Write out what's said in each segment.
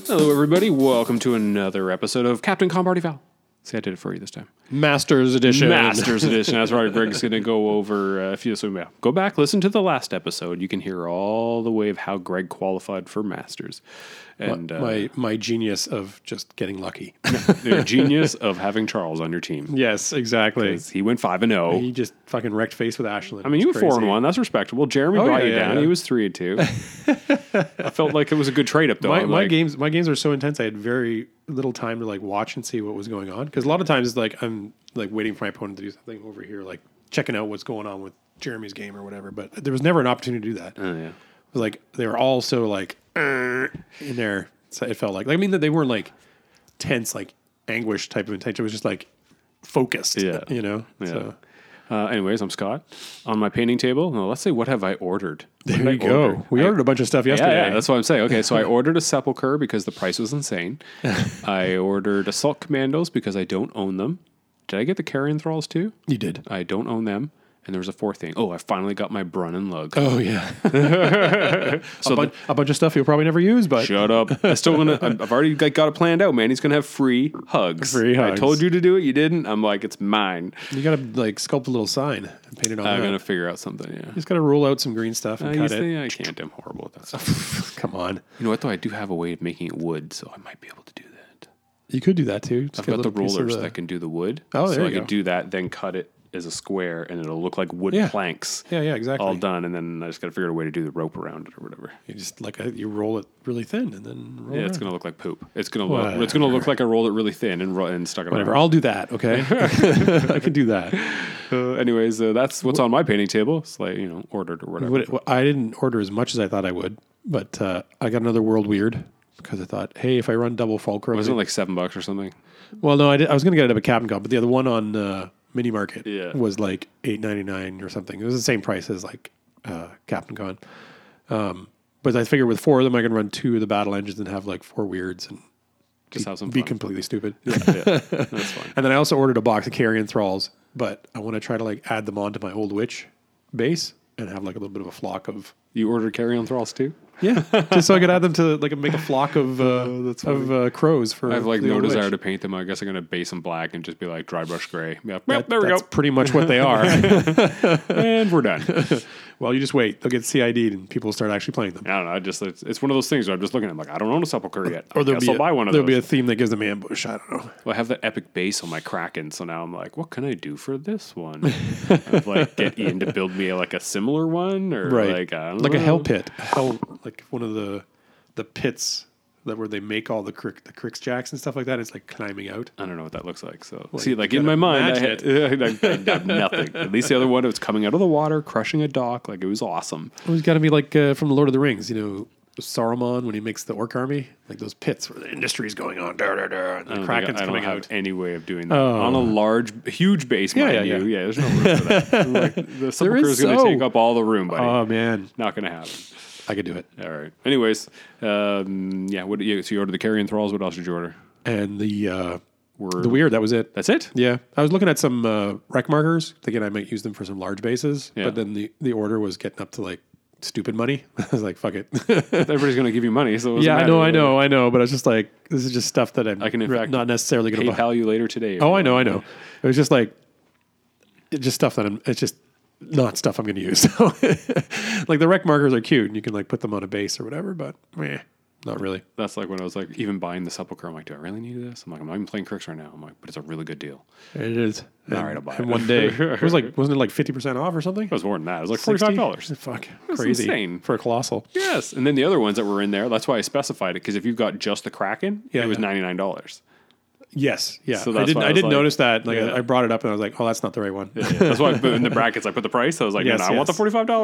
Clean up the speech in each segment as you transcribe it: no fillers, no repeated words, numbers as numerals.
Hello, everybody. Welcome to another episode of Captain Con Party Foul. See, I did it for you this time. Masters Edition. Masters Edition. That's right. Greg's going to go over, go back, listen to the last episode. You can hear all the way of how Greg qualified for Masters. And my genius of just getting lucky. the genius of having Charles on your team. Yes, exactly. He went 5-0. He just fucking wrecked face with Ashland. I mean, you were 4-1. That's respectable. Jeremy brought you down. Yeah. He was 3-2. I felt like it was a good trade up, though. My games are so intense. I had very little time to like watch and see what was going on, because a lot of times like I'm like waiting for my opponent to do something over here, like checking out what's going on with Jeremy's game or whatever. But there was never an opportunity to do that. Oh, yeah. It was like they were all so like in there. So it felt like I mean that they weren't like tense, like anguish type of intention. It was just like focused. Yeah. You know. Yeah. So Anyways, I'm Scott. On my painting table, let's say, what have I ordered? there you go. We ordered a bunch of stuff yesterday. Yeah, that's what I'm saying. Okay, so I ordered a Sepulchre because the price was insane. I ordered Assault Commandos because I don't own them. Did I get the Carrion Thralls too? You did. I don't own them. And there was a fourth thing. Oh, I finally got my Brun and Lug. Oh yeah. So a bunch of stuff you'll probably never use, but shut up. I've already got it planned out, man. He's going to have free hugs. Free hugs. I told you to do it. You didn't. I'm like, it's mine. you gotta like sculpt a little sign and paint it on. I'm that. going to figure out something, yeah. You just gotta roll out some green stuff and cut it. I can't. I'm horrible at that stuff. Come on. You know what, though? I do have a way of making it wood, so I might be able to do that. You could do that too. Just I've get a got the little piece of rollers that can do the wood. Oh, there so you I go. could do that, then cut it as a square, and it'll look like wood Yeah. planks. Yeah, exactly. All done, and then I just got to figure out a way to do the rope around it or whatever. You just like you roll it really thin and then roll Yeah, it it's around. gonna look like poop. It's gonna look like I rolled it really thin and stuck it. Whatever. around. I'll do that. Okay. I can do that. Anyways, that's what's on my painting table. It's like ordered or whatever. I didn't order as much as I thought I would, but I got another World Weird because I thought, hey, if I run double Fulcrum, Wasn't it like $7 or something? well, no, I was going to get it at a Captain Con, but the other one on Mini Market Yeah. was like $8.99 or something. It was the same price as like Captain Con. But I figured with 4 of them, I can run 2 of the battle engines and have like 4 weirds and Just have some be fun. completely stupid. Yeah, that's fine. And then I also ordered a box of Carrion Thralls, but I want to try to like add them onto my Old Witch base and have like a little bit of a flock of You ordered Carrion Thralls too? just so I could add them to like make a flock of crows for. I have like the no Old desire Witch. to paint them. I guess I'm gonna base them black and just be like dry brush gray. Yep, That- there we that's go. pretty much what they are. And we're done. Well, you just wait; they'll get CID'd and people will start actually playing them. I don't know. It's one of those things where I'm just looking at them like, I don't own a Sepulchre yet. Or I guess I'll buy one of there'll those. be a theme that gives them ambush. I don't know. Well, I have that epic base on my Kraken, so now I'm like, what can I do for this one? I'd like get Ian to build me like a similar one, or like I don't like know. a hell pit, like one of the pits that where they make all the crix jacks and stuff like that. It's like climbing out. I don't know what that looks like. So Well, see, you like in gotta my mind, I imagine had nothing. At least the other one, it was coming out of the water, crushing a dock. Like it was awesome. It's got to be like from the Lord of the Rings, Saruman when he makes the orc army, like those pits where the industry is going on, and the Kraken's I coming don't out. have any way of doing that on a huge base. Yeah, mind yeah, you. yeah. There's no room for that. Like, the Sepulchre is going to take up all the room, buddy. Oh man, Not going to happen. I could do it. All right. Anyways, so you ordered the Carrion Thralls. What else did you order? And the weird, that was it. That's it? Yeah, I was looking at some rec markers, thinking I might use them for some large bases, Yeah. but then the order was getting up to like stupid money. I was like, fuck it. Everybody's going to give you money. So it doesn't Yeah, matter. I know. But I was just like, this is just stuff that I'm I can, in fact, not necessarily going to buy. PayPal you later today. Oh, I know. It was just like, it's just stuff that it's just not stuff I'm going to use. So, like the rec markers are cute and you can like put them on a base or whatever, but not really. That's like when I was like even buying the Sepulchre. I'm like, do I really need this? I'm like, I'm not even playing Crix right now. I'm like, but it's a really good deal. It is. All right, I'll buy it. And one day, it was like, wasn't it like 50% off or something? It was more than that. It was like 60? $45. Fuck, That's crazy. insane. For a colossal. Yes. And then the other ones that were in there, that's why I specified it. Because if you've got just the Kraken, Yeah, it was yeah. $99. Yes, yeah. So I that's why I was didn't like- notice that. Like Yeah. I brought it up and I was like, oh, that's not the right one. Yeah. That's why I put in the brackets, I put the price. I was like, Yes, no, I want the yes.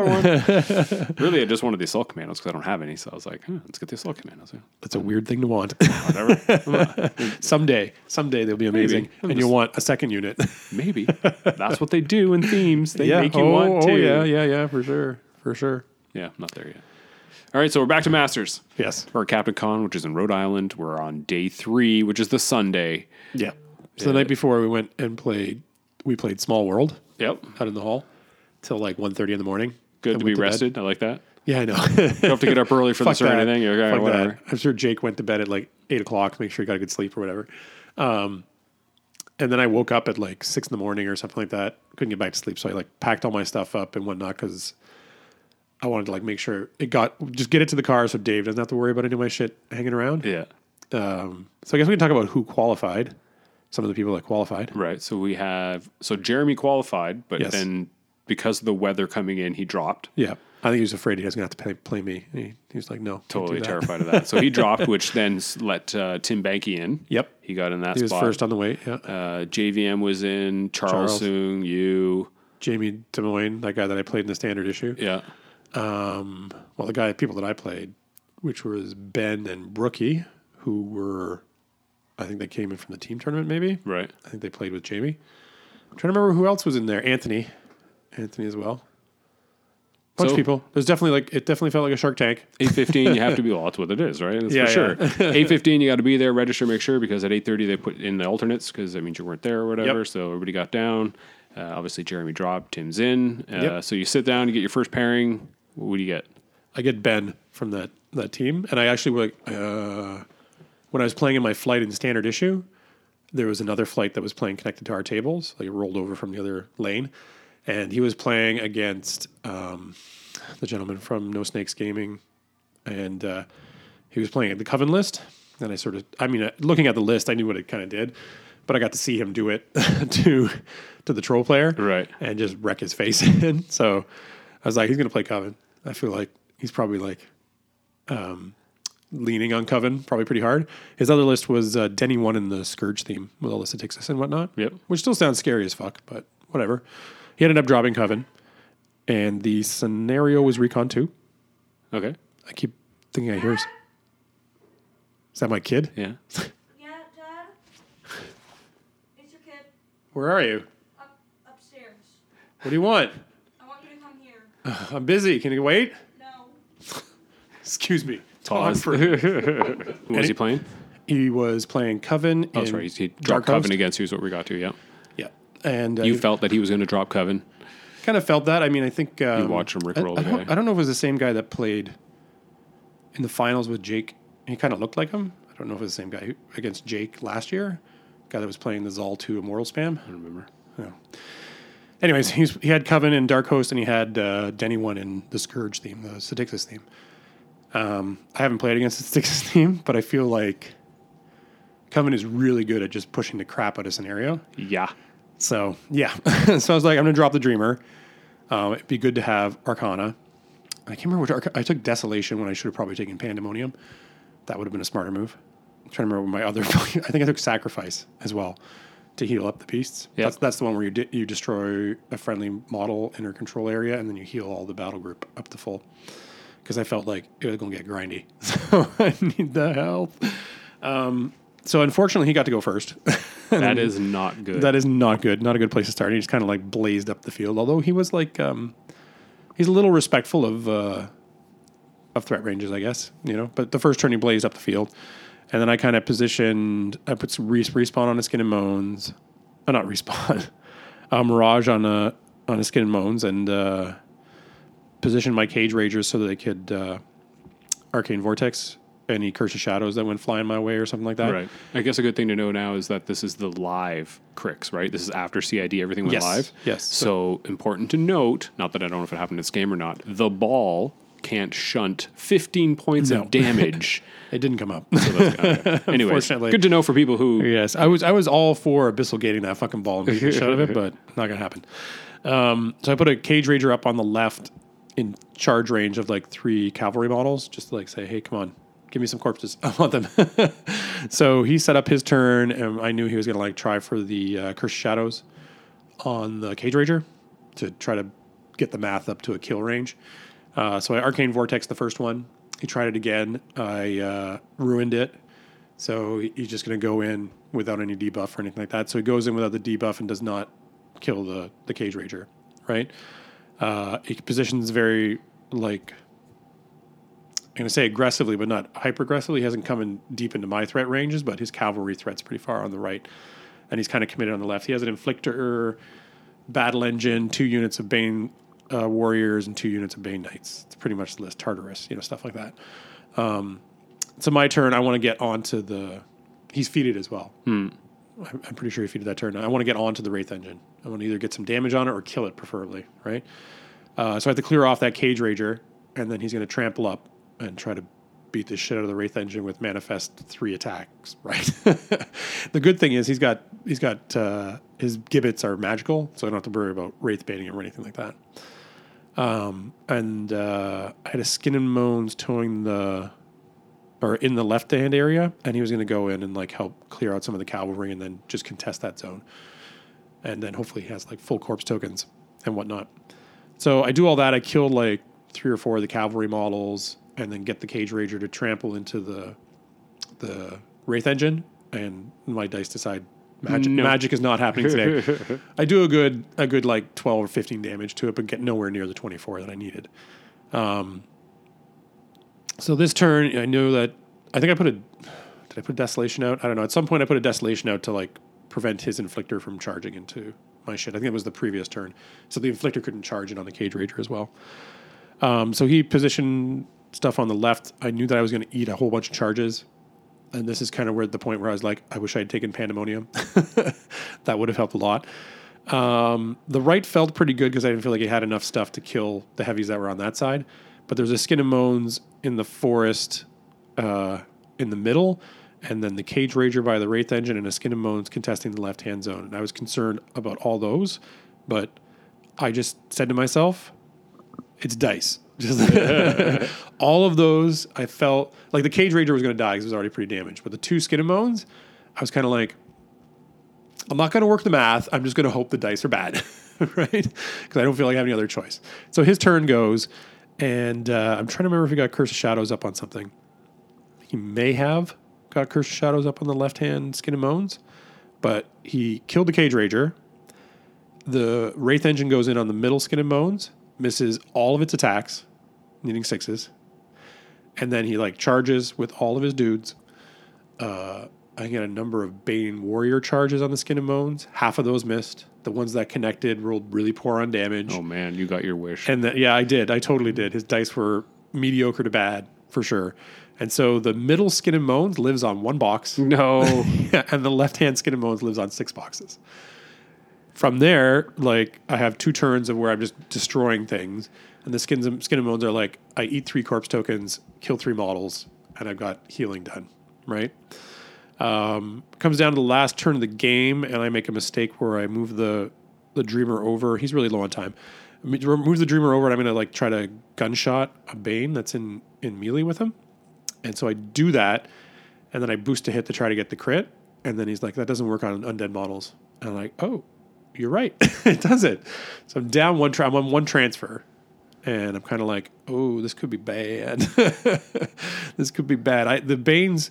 $45 one. Really, I just wanted the Assault Commandos because I don't have any. So I was like, let's get the Assault Commandos. Yeah. That's a weird thing to want. Whatever. Someday they'll be amazing, I'm and just- you'll want a second unit. Maybe. That's what they do in themes. They make you want to. yeah, for sure. Yeah, not there yet. All right, so we're back to Masters. Yes, We're at Captain Con, which is in Rhode Island. We're on day 3, which is the Sunday. yeah. So the night before we went and played Small World Yep. out in the hall till like 1:30 in the morning. Good Then to be went bed. rested. I like that. Yeah, I know. You don't have to get up early for this or that. anything. You're okay, Fuck whatever. that. I'm sure Jake went to bed at like 8 o'clock, make sure you got a good sleep or whatever. And then I woke up at like 6 in the morning or something like that. Couldn't get back to sleep. So I like packed all my stuff up and whatnot because I wanted to like make sure just get it to the car so Dave doesn't have to worry about any of my shit hanging around. Yeah. So I guess we can talk about who qualified. Some of the people that qualified. Right. So Jeremy qualified, but Yes. then because of the weather coming in, he dropped. Yeah. I think he was afraid he was going to have to play me. He was like, no. Totally can't do that. terrified of that. So he dropped, which then let Tim Banky in. Yep. He got in that He was spot. first on the way. Yeah. JVM was in, Charles Soong, you. Jamie Des Moines, that guy that I played in the standard issue. Yeah. Well, people that I played, which was Ben and Brookie, who were, I think they came in from the team tournament maybe. Right. I think they played with Jamie. I'm trying to remember who else was in there. Anthony as well. Bunch of people. There's definitely it definitely felt like a Shark Tank. 8:15, you have to be. Well, that's what it is, right? That's Yeah, for sure. yeah. 8:15, you got to be there, register, make sure, because at 8:30 they put in the alternates because that means you weren't there or whatever. Yep. So everybody got down. Obviously, Jeremy dropped. Tim's in. Yep. So you sit down, you get your first pairing. What do you get? I get Ben from that team, and I actually when I was playing in my flight in standard issue, there was another flight that was playing connected to our tables. Like it rolled over from the other lane, and he was playing against the gentleman from No Snakes Gaming, and he was playing at the Coven list. And looking at the list, I knew what it kind of did, but I got to see him do it to the troll player, Right. and just wreck his face in. So I was like, he's going to play Coven. I feel like he's probably like leaning on Coven, probably pretty hard. His other list was Denny 1 in the Scourge theme with Alyssa Tixis and whatnot. Yep. Which still sounds scary as fuck, but whatever. He ended up dropping Coven, and the scenario was Recon 2. Okay. I keep thinking I hear. Is that my kid? Yeah. Yeah, Dad? It's your kid. Where are you? Upstairs. What do you want? I want you to come here. I'm busy. Can you wait? No. Excuse me. Pause. Talk for- Who was he playing? He was playing Coven. Oh, in sorry. He Dark dropped Coven Host. against you is what we got to, yeah. Yeah. And You felt that he was going to drop Coven. kind of felt that. I mean, I think You watched him rickroll the guy. I don't know if it was the same guy that played in the finals with Jake. He kind of looked like him. I don't know if it was the same guy against Jake last year. Guy that was playing the Zal 2 Immortal Spam. I don't remember. Yeah. Anyways, he had Coven in Dark Host, and he had Denny 1 in the Scourge theme, the Sadixis theme. I haven't played against the Sadixis theme, but I feel like Coven is really good at just pushing the crap out of scenario. Yeah. So, yeah. So I was like, I'm going to drop the Dreamer. It'd be good to have Arcana. I can't remember which I took Desolation when I should have probably taken Pandemonium. That would have been a smarter move. I'm trying to remember my other... I think I took Sacrifice as well to heal up the beasts. Yep. That's the one where you destroy a friendly model in her control area, and then you heal all the battle group up to full. Because I felt like it was going to get grindy. So I need the help. So unfortunately, he got to go first. That is not good. That is not good. Not a good place to start. He just kind of like blazed up the field. Although he was like, he's a little respectful of threat ranges, I guess. But the first turn he blazed up the field, and then I kind of positioned. I put some respawn on a Skin and Moans. Not respawn. Mirage on a Skin and Moans, and positioned my Cage Ragers so that they could Arcane Vortex any Curse of Shadows that went flying my way or something like that. Right. I guess a good thing to know now is that this is the live Crix, right? This is after CID, everything went Yes. live. Yes. So important to note, not that I don't know if it happened in this game or not, the ball can't shunt 15 points No. of damage. It didn't come up. Okay. Anyways, Unfortunately. good to know for people who... Yes, I was all for Abyssal gating that fucking ball and making a shot of it, but not gonna happen. So I put a Cage Rager up on the left in charge range of like 3 cavalry models, just to like say, hey, come on, give me some corpses. I want them. So he set up his turn, and I knew he was gonna like try for the Curse of Shadows on the Cage Rager to try to get the math up to a kill range. So I Arcane Vortex the first one. He tried it again. I ruined it. So he's just going to go in without any debuff or anything like that. So he goes in without the debuff and does not kill the Cage Rager, right? He positions very, like, I'm going to say aggressively, but not hyper-aggressively. He hasn't come in deep into my threat ranges, but his cavalry threat's pretty far on the right. And he's kind of committed on the left. He has an Inflictor, Battle Engine, 2 units of Bane Warriors, and 2 units of Bane Knights. It's pretty much the list. Tartarus, stuff like that. So my turn, I want to get onto the. He's feeded as well. I'm pretty sure he feeded that turn. I want to get onto the Wraith Engine. I want to either get some damage on it or kill it, preferably, right? So I have to clear off that Cage Rager, and then he's going to trample up and try to beat the shit out of the Wraith Engine with Manifest 3 attacks, right? The good thing is he's got his gibbets are magical, so I don't have to worry about Wraith baiting him or anything like that. I had a Skin and Moans towing in the left hand area, and he was going to go in and like help clear out some of the cavalry and then just contest that zone. And then hopefully he has like full corpse tokens and whatnot. So I do all that. I killed like 3 or 4 of the cavalry models and then get the Cage Rager to trample into the Wraith Engine, and my dice decide magic is not happening today. I do a good like 12 or 15 damage to it, but get nowhere near the 24 that I needed. So this turn, I know that I think did I put Desolation out? I don't know. At some point I put a Desolation out to like prevent his Inflictor from charging into my shit. I think it was the previous turn. So the Inflictor couldn't charge it on the Cage Rager as well. So he positioned stuff on the left. I knew that I was going to eat a whole bunch of charges. And this is kind of where the point where I was like, I wish I had taken Pandemonium. That would have helped a lot. The right felt pretty good because I didn't feel like it had enough stuff to kill the heavies that were on that side. But there's a Skin and Moans in the forest in the middle, and then the Cage Rager by the Wraith Engine and a Skin and Moans contesting the left-hand zone. And I was concerned about all those, but I just said to myself, it's dice. Just all of those, I felt like the Cage Rager was going to die because it was already pretty damaged. But the 2 Skin and Moans, I was kind of like, I'm not going to work the math. I'm just going to hope the dice are bad, right? Because I don't feel like I have any other choice. So his turn goes, and I'm trying to remember if he got Curse of Shadows up on something. He may have got Curse of Shadows up on the left-hand Skin and Moans, but he killed the Cage Rager. The Wraith Engine goes in on the middle Skin and Moans, misses all of its attacks, needing 6s. And then he like charges with all of his dudes. I get a number of Bane Warrior charges on the Skin and Moans. Half of those missed. The ones that connected rolled really poor on damage. Oh man, you got your wish. And yeah, I did. I totally did. His dice were mediocre to bad for sure. And so the middle Skin and Moans lives on 1 box. No. Yeah, and the left-hand Skin and Moans lives on 6 boxes. From there, like I have 2 turns of where I'm just destroying things, and the Skin and Moans are like I eat 3 corpse tokens, kill 3 models, and I've got healing done. Right? Comes down to the last turn of the game, and I make a mistake where I move the Dreamer over. He's really low on time. Move the Dreamer over, and I'm going to like try to gunshot a Bane that's in melee with him. And so I do that, and then I boost a hit to try to get the crit. And then he's like, that doesn't work on undead models. And I'm like, oh, you're right. It doesn't. So I'm down I'm on 1 transfer. And I'm kind of like, oh, this could be bad. This could be bad. The Banes,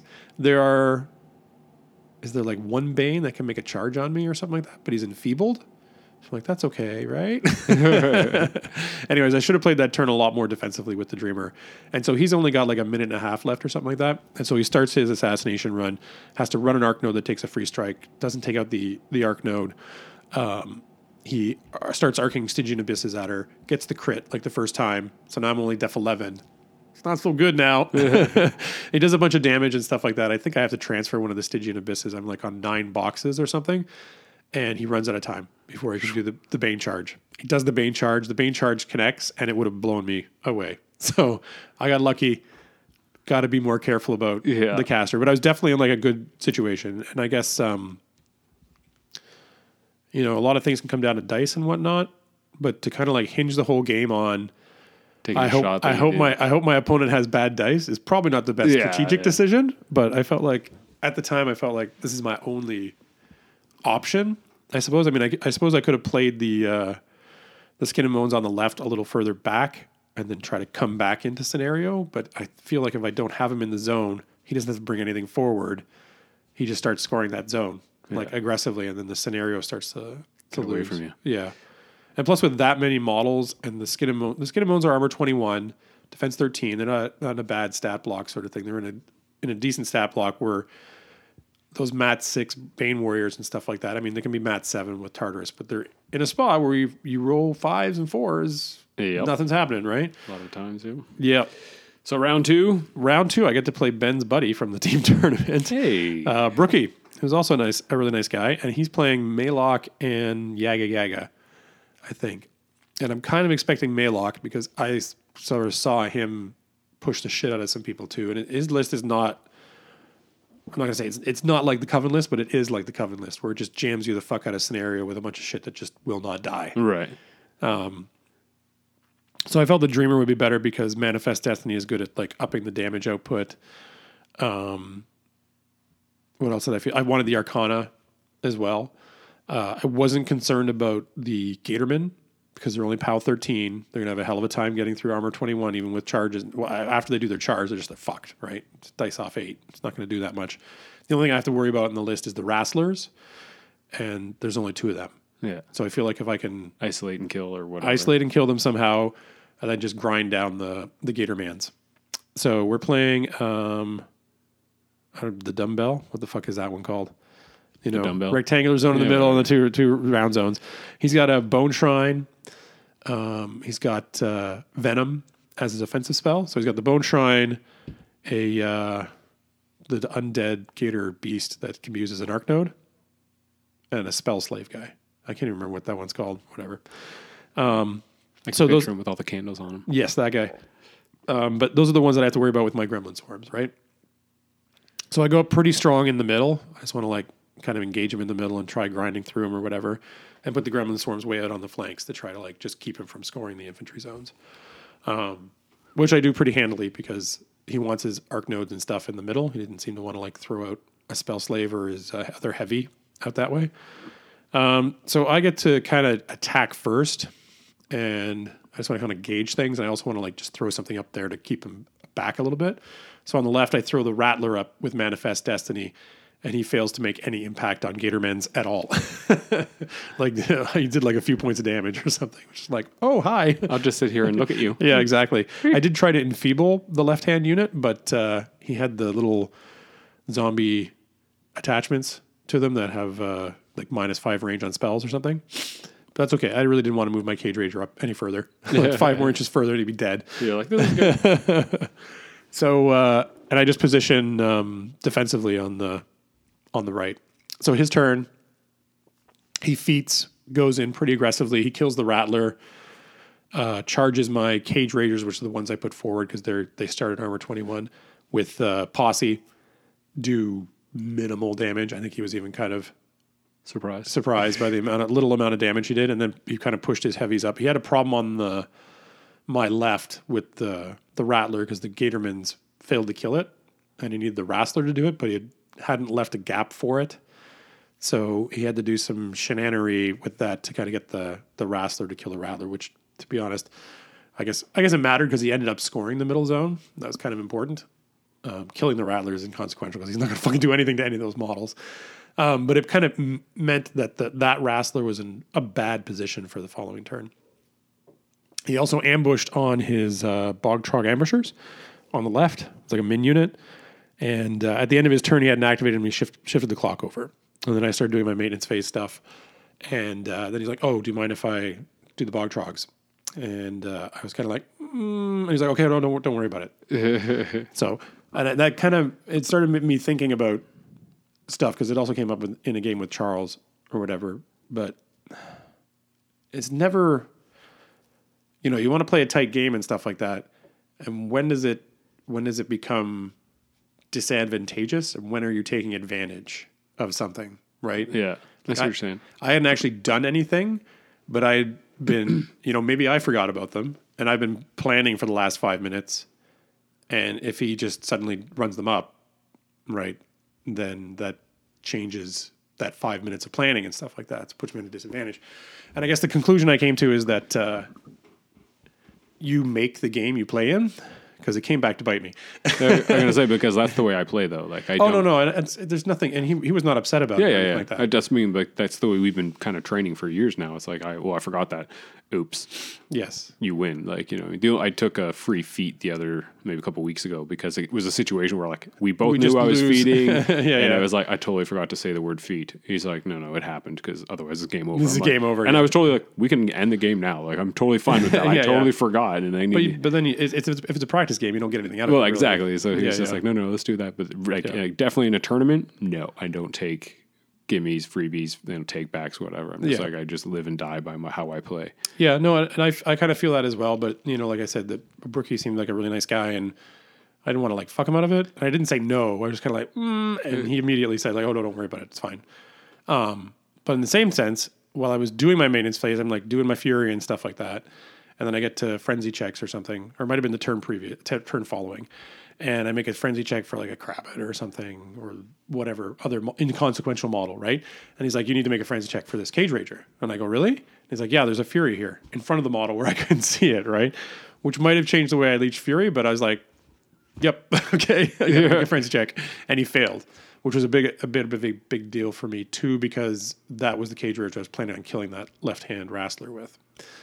is there like 1 Bane that can make a charge on me or something like that? But he's enfeebled. So I'm like, that's okay, right? Anyways, I should have played that turn a lot more defensively with the Dreamer. And so he's only got like a minute and a half left or something like that. And so he starts his assassination run, has to run an arc node that takes a free strike, doesn't take out the arc node. He starts arcing Stygian Abysses at her, gets the crit like the first time. So now I'm only def 11. It's not so good now. He does a bunch of damage and stuff like that. I think I have to transfer one of the Stygian Abysses. I'm like on 9 boxes or something. And he runs out of time before he can do the Bane charge. He does the Bane charge. The Bane charge connects, and it would have blown me away. So I got lucky. Got to be more careful about the caster. But I was definitely in like a good situation. And I guess, a lot of things can come down to dice and whatnot. But to kind of like hinge the whole game on, I hope my opponent has bad dice is probably not the best strategic decision. But I felt like at the time this is my only option. I suppose. I mean, I suppose I could have played the Skin and Moans on the left a little further back and then try to come back into scenario. But I feel like if I don't have him in the zone, he doesn't have to bring anything forward. He just starts scoring that zone like aggressively, and then the scenario starts to lose away from you. Yeah, and plus with that many models and the Skin and Moans are armor 21, defense 13. They're not in a bad stat block sort of thing. They're in a decent stat block where those Mat 6 Bane Warriors and stuff like that. I mean, they can be Mat 7 with Tartarus, but they're in a spot where you roll 5s and 4s. Yep. Nothing's happening, right? A lot of times, yeah. Yeah. So round 2. Round 2, I get to play Ben's buddy from the team tournament. Hey. Brookie, who's also a really nice guy, and he's playing Maylock and Yaga Yaga, I think. And I'm kind of expecting Maylock because I sort of saw him push the shit out of some people too. And his list is not, I'm not going to say it's not like the Coven list, but it is like the Coven list where it just jams you the fuck out of scenario with a bunch of shit that just will not die. Right. So I felt the Dreamer would be better because Manifest Destiny is good at like upping the damage output. What else did I feel? I wanted the Arcana as well. I wasn't concerned about the Gatorman because they're only POW 13. They're going to have a hell of a time getting through Armor 21, even with charges. Well, after they do their charge, they're fucked, right? It's dice off 8. It's not going to do that much. The only thing I have to worry about in the list is the Rasslers, and there's only 2 of them. Yeah. So I feel like if I can Isolate and kill or whatever. isolate and kill them somehow, and then just grind down the Gatormans. So we're playing the dumbbell. What the fuck is that one called? You know, dumbbell? rectangular zone in the middle and the two round zones. He's got a Bone Shrine. He's got Venom as his offensive spell. So he's got the Bone Shrine, the undead Gator beast that can be used as an arc node, and a spell slave guy. I can't even remember what that one's called. Whatever. So those with all the candles on them. Yes, that guy. But those are the ones that I have to worry about with my Gremlin Swarms, right? So I go up pretty strong in the middle. I just want to like kind of engage him in the middle and try grinding through him or whatever, and put the Gremlin Swarms way out on the flanks to try to like just keep him from scoring the infantry zones, which I do pretty handily because he wants his arc nodes and stuff in the middle. He didn't seem to want to like throw out a spell slave or his other heavy out that way. So I get to kind of attack first, and I just want to kind of gauge things. And I also want to like just throw something up there to keep him back a little bit. So on the left, I throw the Rattler up with Manifest Destiny, and he fails to make any impact on Gatormans at all. Like he did like a few points of damage or something, which is like, oh, hi. I'll just sit here and look at you. Yeah, exactly. I did try to enfeeble the left-hand unit, but he had the little zombie attachments to them that have like -5 range on spells or something. But that's okay. I really didn't want to move my Cage Rager up any further. Like 5 more inches further, and he'd be dead. You're like, this is good. So, and I just position defensively on the right. So his turn, he feats, goes in pretty aggressively. He kills the Rattler, charges my Cage Raiders, which are the ones I put forward because they started Armor 21 with Posse, do minimal damage. I think he was even kind of surprised by the little amount of damage he did, and then he kind of pushed his heavies up. He had a problem on my left with the Rattler because the Gatormans failed to kill it, and he needed the Rassler to do it, but he hadn't left a gap for it. So he had to do some shenanery with that to kind of get the Rassler to kill the Rattler, which, to be honest, I guess it mattered because he ended up scoring the middle zone. That was kind of important. Killing the Rattler is inconsequential because he's not going to fucking do anything to any of those models. But it kind of meant that that Rassler was in a bad position for the following turn. He also ambushed on his Bogtrog Ambushers on the left. It's like a min unit. And at the end of his turn, he hadn't activated and we shifted the clock over. And then I started doing my maintenance phase stuff. And then he's like, oh, do you mind if I do the Bogtrogs? And I was kind of like, and he's like, okay, don't worry about it. So and that kind of, it started me thinking about stuff because it also came up in a game with Charles or whatever. But it's never, you want to play a tight game and stuff like that. And when does it become disadvantageous? And when are you taking advantage of something, right? Yeah, that's what you're saying. I hadn't actually done anything, but I'd been, maybe I forgot about them, and I've been planning for the last 5 minutes. And if he just suddenly runs them up, right, then that changes that 5 minutes of planning and stuff like that. It puts me at a disadvantage. And I guess the conclusion I came to is that you make the game you play in, because it came back to bite me. I'm going to say, because that's the way I play, though. Like, no. There's nothing, and he was not upset about it. Yeah. Like that. I just mean, like, that's the way we've been kind of training for years now. It's like, I forgot that. Oops. Yes. You win. Like, I took a free feat maybe a couple weeks ago because it was a situation where, like, we both knew I was feeding. And I was like, I totally forgot to say the word feat. He's like, no, it happened because otherwise it's game over. This is game over. And I was totally like, we can end the game now. Like, I'm totally fine with that. I totally forgot. And I need. But then if it's a practice practice game. You don't get anything out of it. Well, really. exactly. So he's just like, no, let's do that. But definitely in a tournament, no, I don't take gimmies, freebies, take backs, whatever. I'm just like, I just live and die by how I play. Yeah, no, and I kind of feel that as well. But, like I said, that Brookie seemed like a really nice guy, and I didn't want to, fuck him out of it. And I didn't say no. I was kind of and he immediately said, oh, no, don't worry about it. It's fine. But in the same sense, while I was doing my maintenance phase, I'm, doing my Fury and stuff like that. And then I get to frenzy checks or something, or it might have been the turn following. And I make a frenzy check for a Krabbit or something, or whatever other inconsequential model, right? And he's like, you need to make a frenzy check for this Cage Rager. And I go, really? And he's like, yeah, there's a Fury here in front of the model where I couldn't see it, right? Which might have changed the way I leached Fury, but I was like, yep, okay, I gotta make a frenzy check. And he failed, which was a bit of a big deal for me too, because that was the Cage Rager I was planning on killing that left-hand Wrastler with.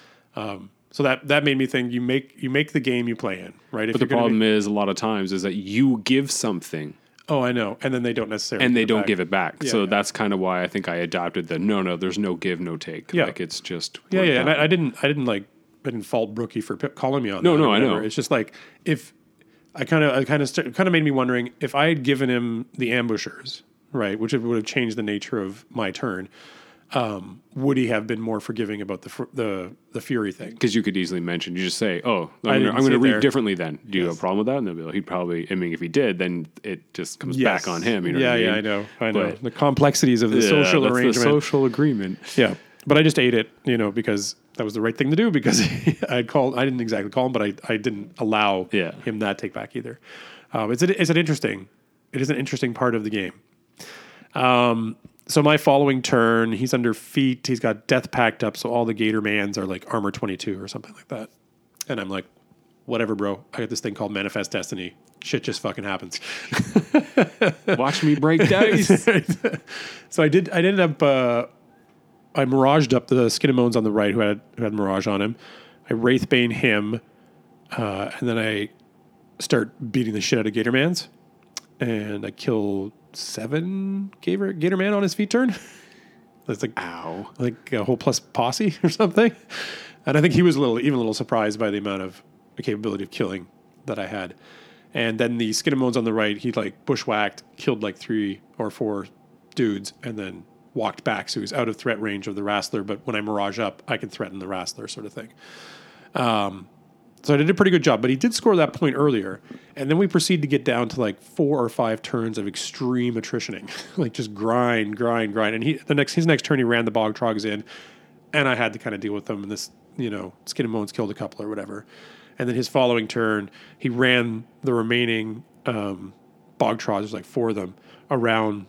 So that made me think you make the game you play in, right? But the problem is a lot of times is that you give something. Oh, I know. And then they don't necessarily give it back. So that's kind of why I think I adopted the no, there's no give, no take. Yeah. It's just And I didn't fault Brookie for calling me on that. No, I know. It's just if I kind of made me wondering if I had given him the ambushers, right, which would have changed the nature of my turn. Would he have been more forgiving about the Fury thing? Because you could easily mention, you just say, "Oh, I'm going to read differently." Then do you have a problem with that? And they'll be like, he'd probably. I mean, if he did, then it just comes back on him. You know what I mean? I know. But the complexities of the social arrangement, the social agreement. Yeah, but I just ate it, because that was the right thing to do. Because I didn't exactly call him, but I didn't allow him that take back either. It is an interesting part of the game. So my following turn, he's under feet. He's got death packed up, so all the Gator Mans are armor 22 or something like that. And I'm like, whatever, bro. I got this thing called Manifest Destiny. Shit just fucking happens. Watch me break dice. So I ended up. I miraged up the Skinnamones on the right, who had Mirage on him. I Wraithbane him, and then I start beating the shit out of Gator Mans, and I kill 7 Gator Man on his feet turn. That's ow, a whole plus posse or something. And I think he was a little surprised by the amount of the capability of killing that I had. And then the Skinnamones on the right, he bushwhacked, killed 3 or 4 dudes, and then walked back. So he was out of threat range of the Wrastler. But when I Mirage up, I can threaten the Wrastler, sort of thing. So I did a pretty good job, but he did score that point earlier. And then we proceed to get down to 4 or 5 turns of extreme attritioning, just grind. And his next turn, he ran the Bog Trogs in, and I had to kind of deal with them. And this, Skinnamones killed a couple or whatever. And then his following turn, he ran the remaining Bog Trogs, there's 4 of them, around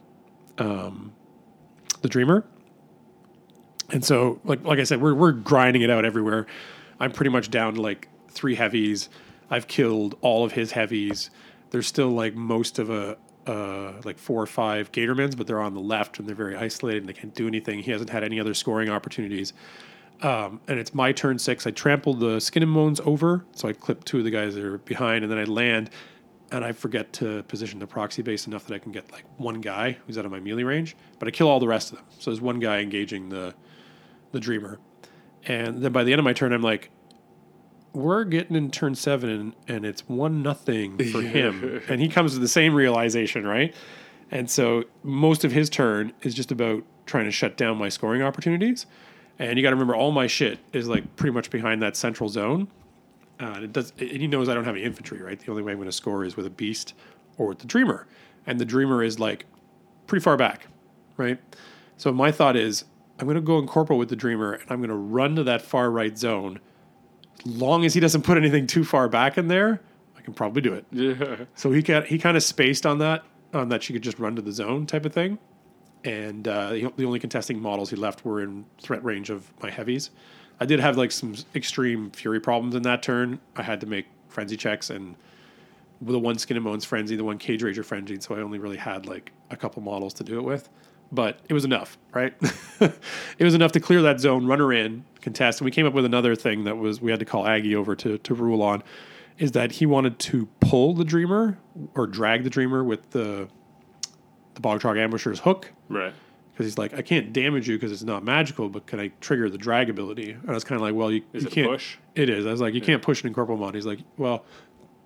the Dreamer. And so, like I said, we're grinding it out everywhere. I'm pretty much down to 3 heavies. I've killed all of his heavies. There's still most of 4 or 5 Gatormans, but they're on the left and they're very isolated and they can't do anything. He hasn't had any other scoring opportunities. And it's my turn 6. I trampled the Skinnamones over, so I clip 2 of the guys that are behind, and then I land, and I forget to position the proxy base enough that I can get 1 guy who's out of my melee range, but I kill all the rest of them. So there's 1 guy engaging the Dreamer. And then by the end of my turn, I'm like, we're getting in turn 7 and it's 1-0 for him. And he comes to the same realization, right? And so most of his turn is just about trying to shut down my scoring opportunities. And you got to remember, all my shit is pretty much behind that central zone. And he knows I don't have any infantry, right? The only way I'm going to score is with a beast or with the Dreamer. And the Dreamer is pretty far back, right? So my thought is, I'm going to go in corporal with the Dreamer and I'm going to run to that far right zone. As long as he doesn't put anything too far back in there, I can probably do it. Yeah. So he kind of spaced on that she could just run to the zone type of thing. And the only contesting models he left were in threat range of my heavies. I did have some extreme Fury problems in that turn. I had to make frenzy checks, and the 1 Skinnamones frenzy, the 1 Cage Rager frenzied, so I only really had a couple models to do it with. But it was enough, right? It was enough to clear that zone, run her in, contest. And we came up with another thing that was we had to call Aggie over to rule on, is that he wanted to pull the Dreamer or drag the Dreamer with the Bog Trog Ambusher's hook. Right. Because he's like, I can't damage you because it's not magical, but can I trigger the drag ability? And I was kind of like, well, you Is it can't. push? It is. I was like, you can't push it in corporal mod. He's like, well,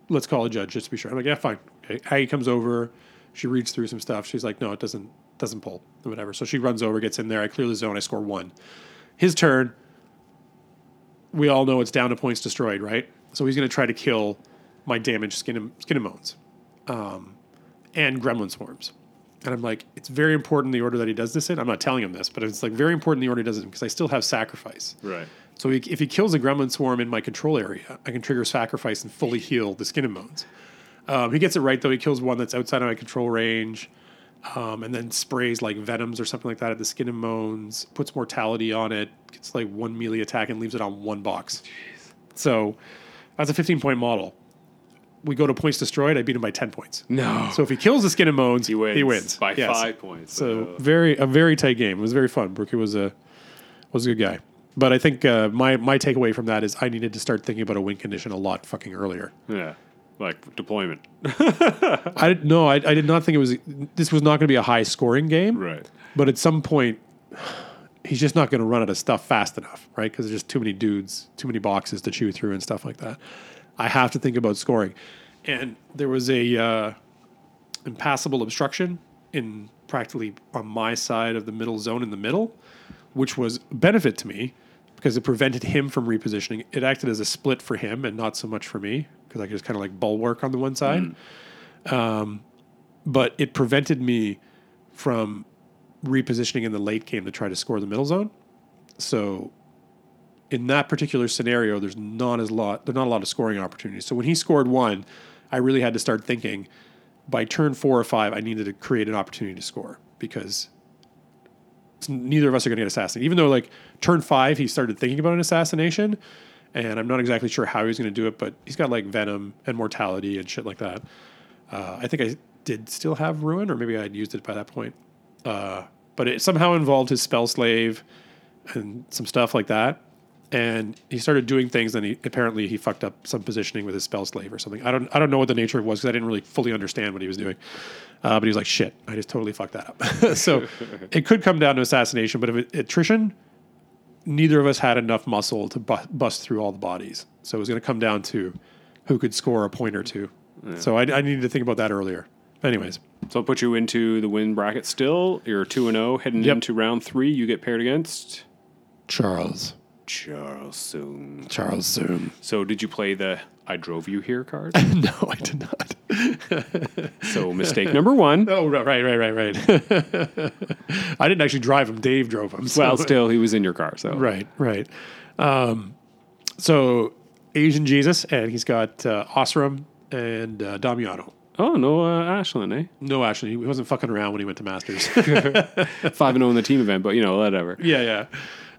let's call a judge just to be sure. I'm like, yeah, fine. Okay. Aggie comes over. She reads through some stuff. She's like, no, it doesn't pull or whatever. So she runs over, gets in there. I clear the zone. I score 1. His turn. We all know it's down to points destroyed, right? So he's going to try to kill my damaged skin and bones, and gremlin swarms. And I'm like, it's very important the order that he does this in. I'm not telling him this, but it's like very important the order he does it in because I still have sacrifice. Right. So if he kills a gremlin swarm in my control area, I can trigger sacrifice and fully heal the skin and bones. He gets it right, though. He kills one that's outside of my control range, and then sprays like venoms or something like that at the skin and bones, puts mortality on it, gets like 1 melee attack and leaves it on 1 box. Jeez. So that's a 15-point model. We go to points destroyed. I beat him by 10 points. No. So if he kills the skin and bones, he wins by yes. 5 points. So a very tight game. It was very fun. Brookie was a good guy. But I think my takeaway from that is I needed to start thinking about a win condition a lot fucking earlier. Yeah. Like deployment. I did not think this was not going to be a high scoring game. Right. But at some point, he's just not going to run out of stuff fast enough, right? Because there's just too many dudes, too many boxes to chew through and stuff like that. I have to think about scoring. And there was a impassable obstruction in practically on my side of the middle zone in the middle, which was a benefit to me because it prevented him from repositioning. It acted as a split for him and not so much for me because I could just kind of like bulwark on the one side. But it prevented me from repositioning in the late game to try to score the middle zone. So in that particular scenario, there's not a lot of scoring opportunities. So when he scored 1, I really had to start thinking by turn 4 or 5, I needed to create an opportunity to score because neither of us are going to get assassinated. Even though like turn 5, he started thinking about an assassination and I'm not exactly sure how he was going to do it, but he's got like venom and mortality and shit like that. I think I did still have ruin or maybe I had used it by that point. But it somehow involved his spell slave and some stuff like that. And he started doing things, and he fucked up some positioning with his spell slave or something. I don't know what the nature of it was because I didn't really fully understand what he was doing. But he was like, "Shit, I just totally fucked that up." So it could come down to assassination, but if attrition, neither of us had enough muscle to bust through all the bodies. So it was going to come down to who could score a point or two. Yeah. So I needed to think about that earlier. Anyways, so I'll put you into the win bracket. Still, you're 2-0 heading into round 3. You get paired against Charles Soon. So did you play the I drove you here card? No, I did not. So mistake number 1. Oh, right. I didn't actually drive him. Dave drove him. So. Well, still, he was in your car. So Right. So Asian Jesus, and he's got Osram and Damiano. Oh, no Ashlyn, eh? No Ashlyn. He wasn't fucking around when he went to Masters. 5-0 in the team event, but, whatever. Yeah.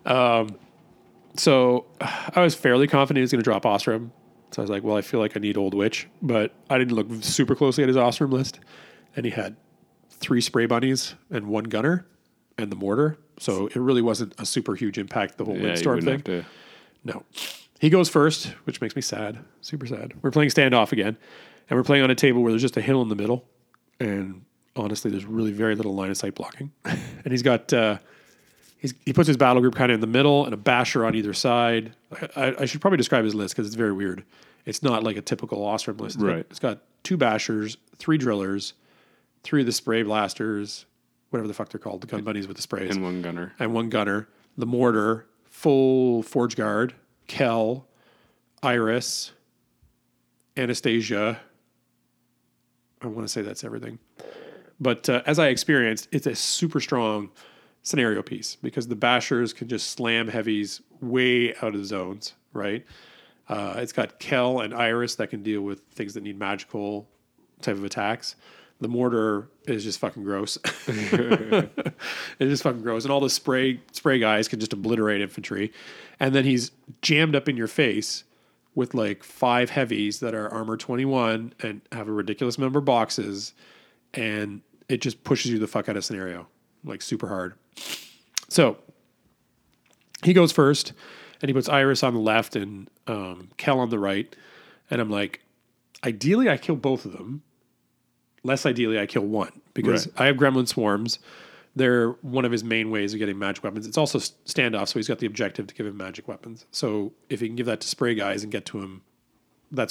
So I was fairly confident he was going to drop Osram. So I was like, well, I feel like I need Old Witch. But I didn't look super closely at his Osram list. And he had 3 spray bunnies and 1 gunner and the mortar. So it really wasn't a super huge impact, the whole windstorm thing. No. He goes first, which makes me sad. Super sad. We're playing standoff again. And we're playing on a table where there's just a hill in the middle. And honestly, there's really very little line of sight blocking. And he's got... He puts his battle group kind of in the middle and a basher on either side. I should probably describe his list because it's very weird. It's not like a typical Ostrom list. Right. It's got 2 bashers, 3 drillers, 3 of the spray blasters, whatever the fuck they're called, the gun bunnies with the sprays. And 1 gunner. The mortar, full Forge Guard, Kel, Iris, Anastasia. I want to say that's everything. But as I experienced, it's a super strong scenario piece because the bashers can just slam heavies way out of the zones, right? It's got Kel and Iris that can deal with things that need magical type of attacks. The mortar is just fucking gross. It's just fucking gross. And all the spray guys can just obliterate infantry. And then he's jammed up in your face with like 5 heavies that are armor 21 and have a ridiculous number of boxes. And it just pushes you the fuck out of scenario, like super hard. So he goes first, and he puts Iris on the left and Kel on the right. And I'm like, ideally, I kill both of them. Less ideally, I kill one because I have Gremlin Swarms. They're one of his main ways of getting magic weapons. It's also standoff, so he's got the objective to give him magic weapons. So if he can give that to spray guys and get to him, that's okay.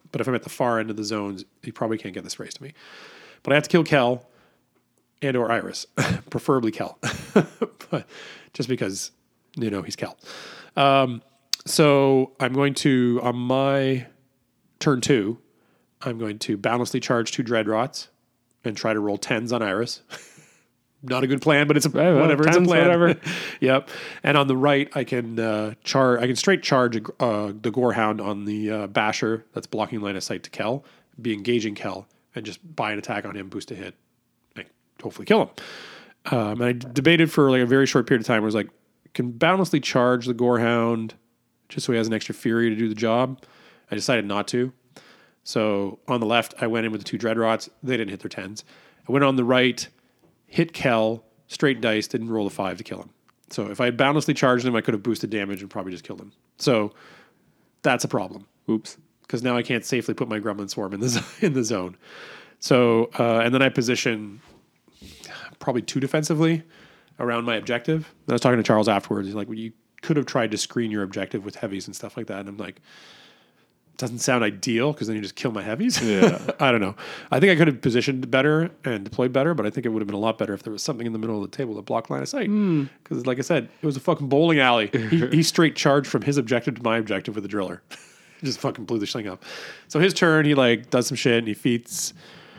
But if I'm at the far end of the zones, he probably can't get this race to me. But I have to kill Kel and or Iris, preferably Kel, but just because he's Kel. So I'm going to, on my turn 2, I'm going to boundlessly charge 2 Dreadrots and try to roll 10s on Iris. Not a good plan, but it's whatever. It's a plan. Whatever. Yep. And on the right, I can I can straight charge the Gorehound on the Basher that's blocking line of sight to Kel, be engaging Kel, and just buy an attack on him, boost a hit, and hopefully kill him. And I debated for like a very short period of time. Where I was like, can boundlessly charge the Gorehound just so he has an extra Fury to do the job. I decided not to. So on the left, I went in with the 2 Dreadrots. They didn't hit their 10s. I went on the right, hit Kel, straight dice, didn't roll a 5 to kill him. So if I had boundlessly charged him, I could have boosted damage and probably just killed him. So that's a problem. Oops. Because now I can't safely put my Gremlin Swarm in the zone. So, and then I position probably 2 defensively around my objective. And I was talking to Charles afterwards. He's like, well, you could have tried to screen your objective with heavies and stuff like that. And I'm like, doesn't sound ideal because then you just kill my heavies. Yeah. I don't know. I think I could have positioned better and deployed better, but I think it would have been a lot better if there was something in the middle of the table that blocked line of sight. Because like I said, it was a fucking bowling alley. He straight charged from his objective to my objective with a driller. Just fucking blew the thing up. So his turn, he like does some shit and he feats.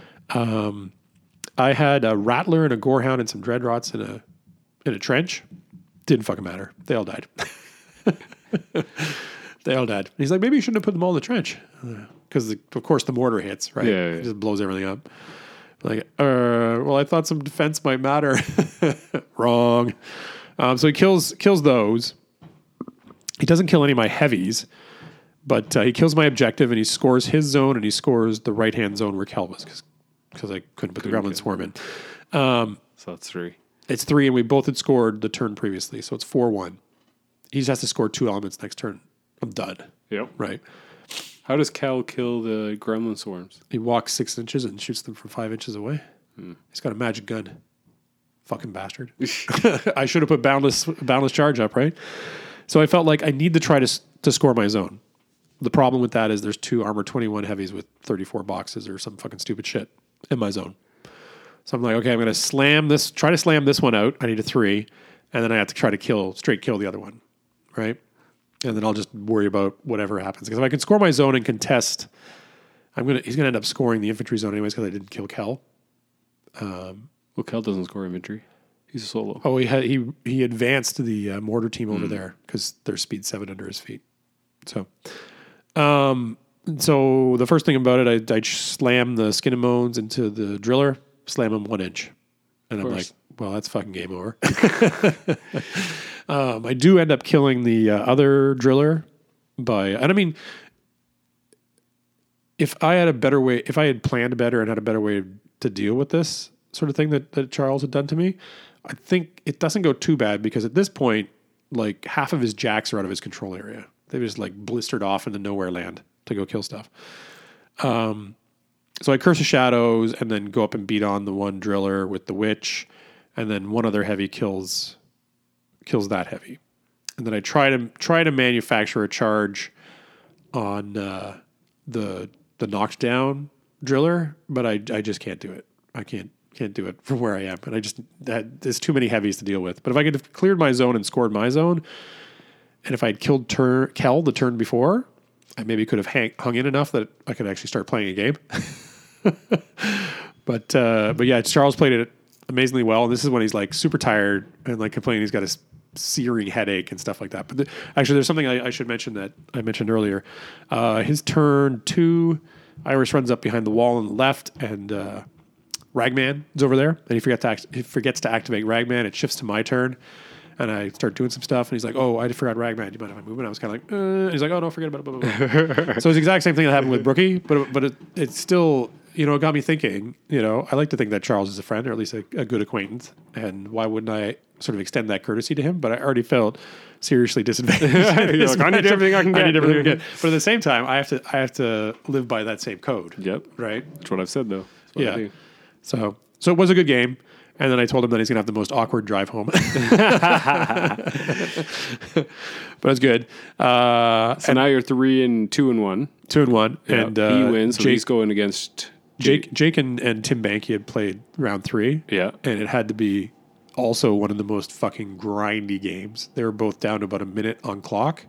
I had a Rattler and a Gorehound and some Dreadrots in a trench. Didn't fucking matter. They all died. They all died. And he's like, maybe you shouldn't have put them all in the trench. Because, of course, the mortar hits, right? Yeah. It just blows everything up. Like, well, I thought some defense might matter. Wrong. So he kills those. He doesn't kill any of my heavies, but he kills my objective and he scores his zone and he scores the right-hand zone where Kel was because I couldn't put the Gremlin Swarm in. So that's 3. It's 3, and we both had scored the turn previously, so it's 4-1. He just has to score 2 elements next turn. I'm done. Yep. Right. How does Kel kill the Gremlin Swarms? He walks 6 inches and shoots them from 5 inches away. He's got a magic gun. Fucking bastard. I should have put boundless charge up, right? So I felt like I need to try to score my zone. The problem with that is there's 2 armor 21 heavies with 34 boxes or some fucking stupid shit in my zone. So I'm like, okay, I'm going to try to slam this one out. I need a 3. And then I have to try to straight kill the other one. Right? And then I'll just worry about whatever happens. Because if I can score my zone and contest, he's going to end up scoring the infantry zone anyways because I didn't kill Kel. Well, Kel doesn't score infantry. He's a solo. Oh, he advanced to the mortar team over there because there's speed 7 under his feet. So, so the first thing about it, I slam the Skin and Moans into the driller, slam him 1 inch. And I'm like, well, that's fucking game over. I do end up killing the other driller and I mean, if I had planned better and had a better way to deal with this sort of thing that Charles had done to me, I think it doesn't go too bad because at this point, like half of his jacks are out of his control area. They've just like blistered off into nowhere land to go kill stuff. So I Curse of Shadows and then go up and beat on the one driller with the witch, and then one other heavy kills that heavy. And then I try to manufacture a charge on the knocked down driller, but I just can't do it. I can't do it from where I am. And there's too many heavies to deal with. But if I could have cleared my zone and scored my zone, and if I'd killed Kel the turn before, I maybe could have hung in enough that I could actually start playing a game. But yeah, Charles played it amazingly well. And this is when he's like super tired and like complaining he's got a searing headache and stuff like that. But actually, there's something I should mention that I mentioned earlier. His turn 2, Iris runs up behind the wall on the left, and Ragman is over there, and he forgets to activate Ragman. It shifts to my turn, and I start doing some stuff, and he's like, "Oh, I forgot Ragman. Do you mind if I move?" And I was kind of like, and he's like, "Oh no, forget about it." Blah, blah, blah. So it's the exact same thing that happened with Brookie, but it's still, it got me thinking. I like to think that Charles is a friend, or at least a good acquaintance, and why wouldn't I sort of extend that courtesy to him? But I already felt seriously disadvantaged. I need everything I can get. But at the same time, I have to live by that same code. Yep. Right. That's what I've said though. Yeah. So it was a good game. And then I told him that he's going to have the most awkward drive home. But it's good. So now you're 3-2-1. 2-1. Yeah, And he wins, so he's going against Jake and Tim Banky had played round 3. Yeah. And it had to be also one of the most fucking grindy games. They were both down to about a minute on clock.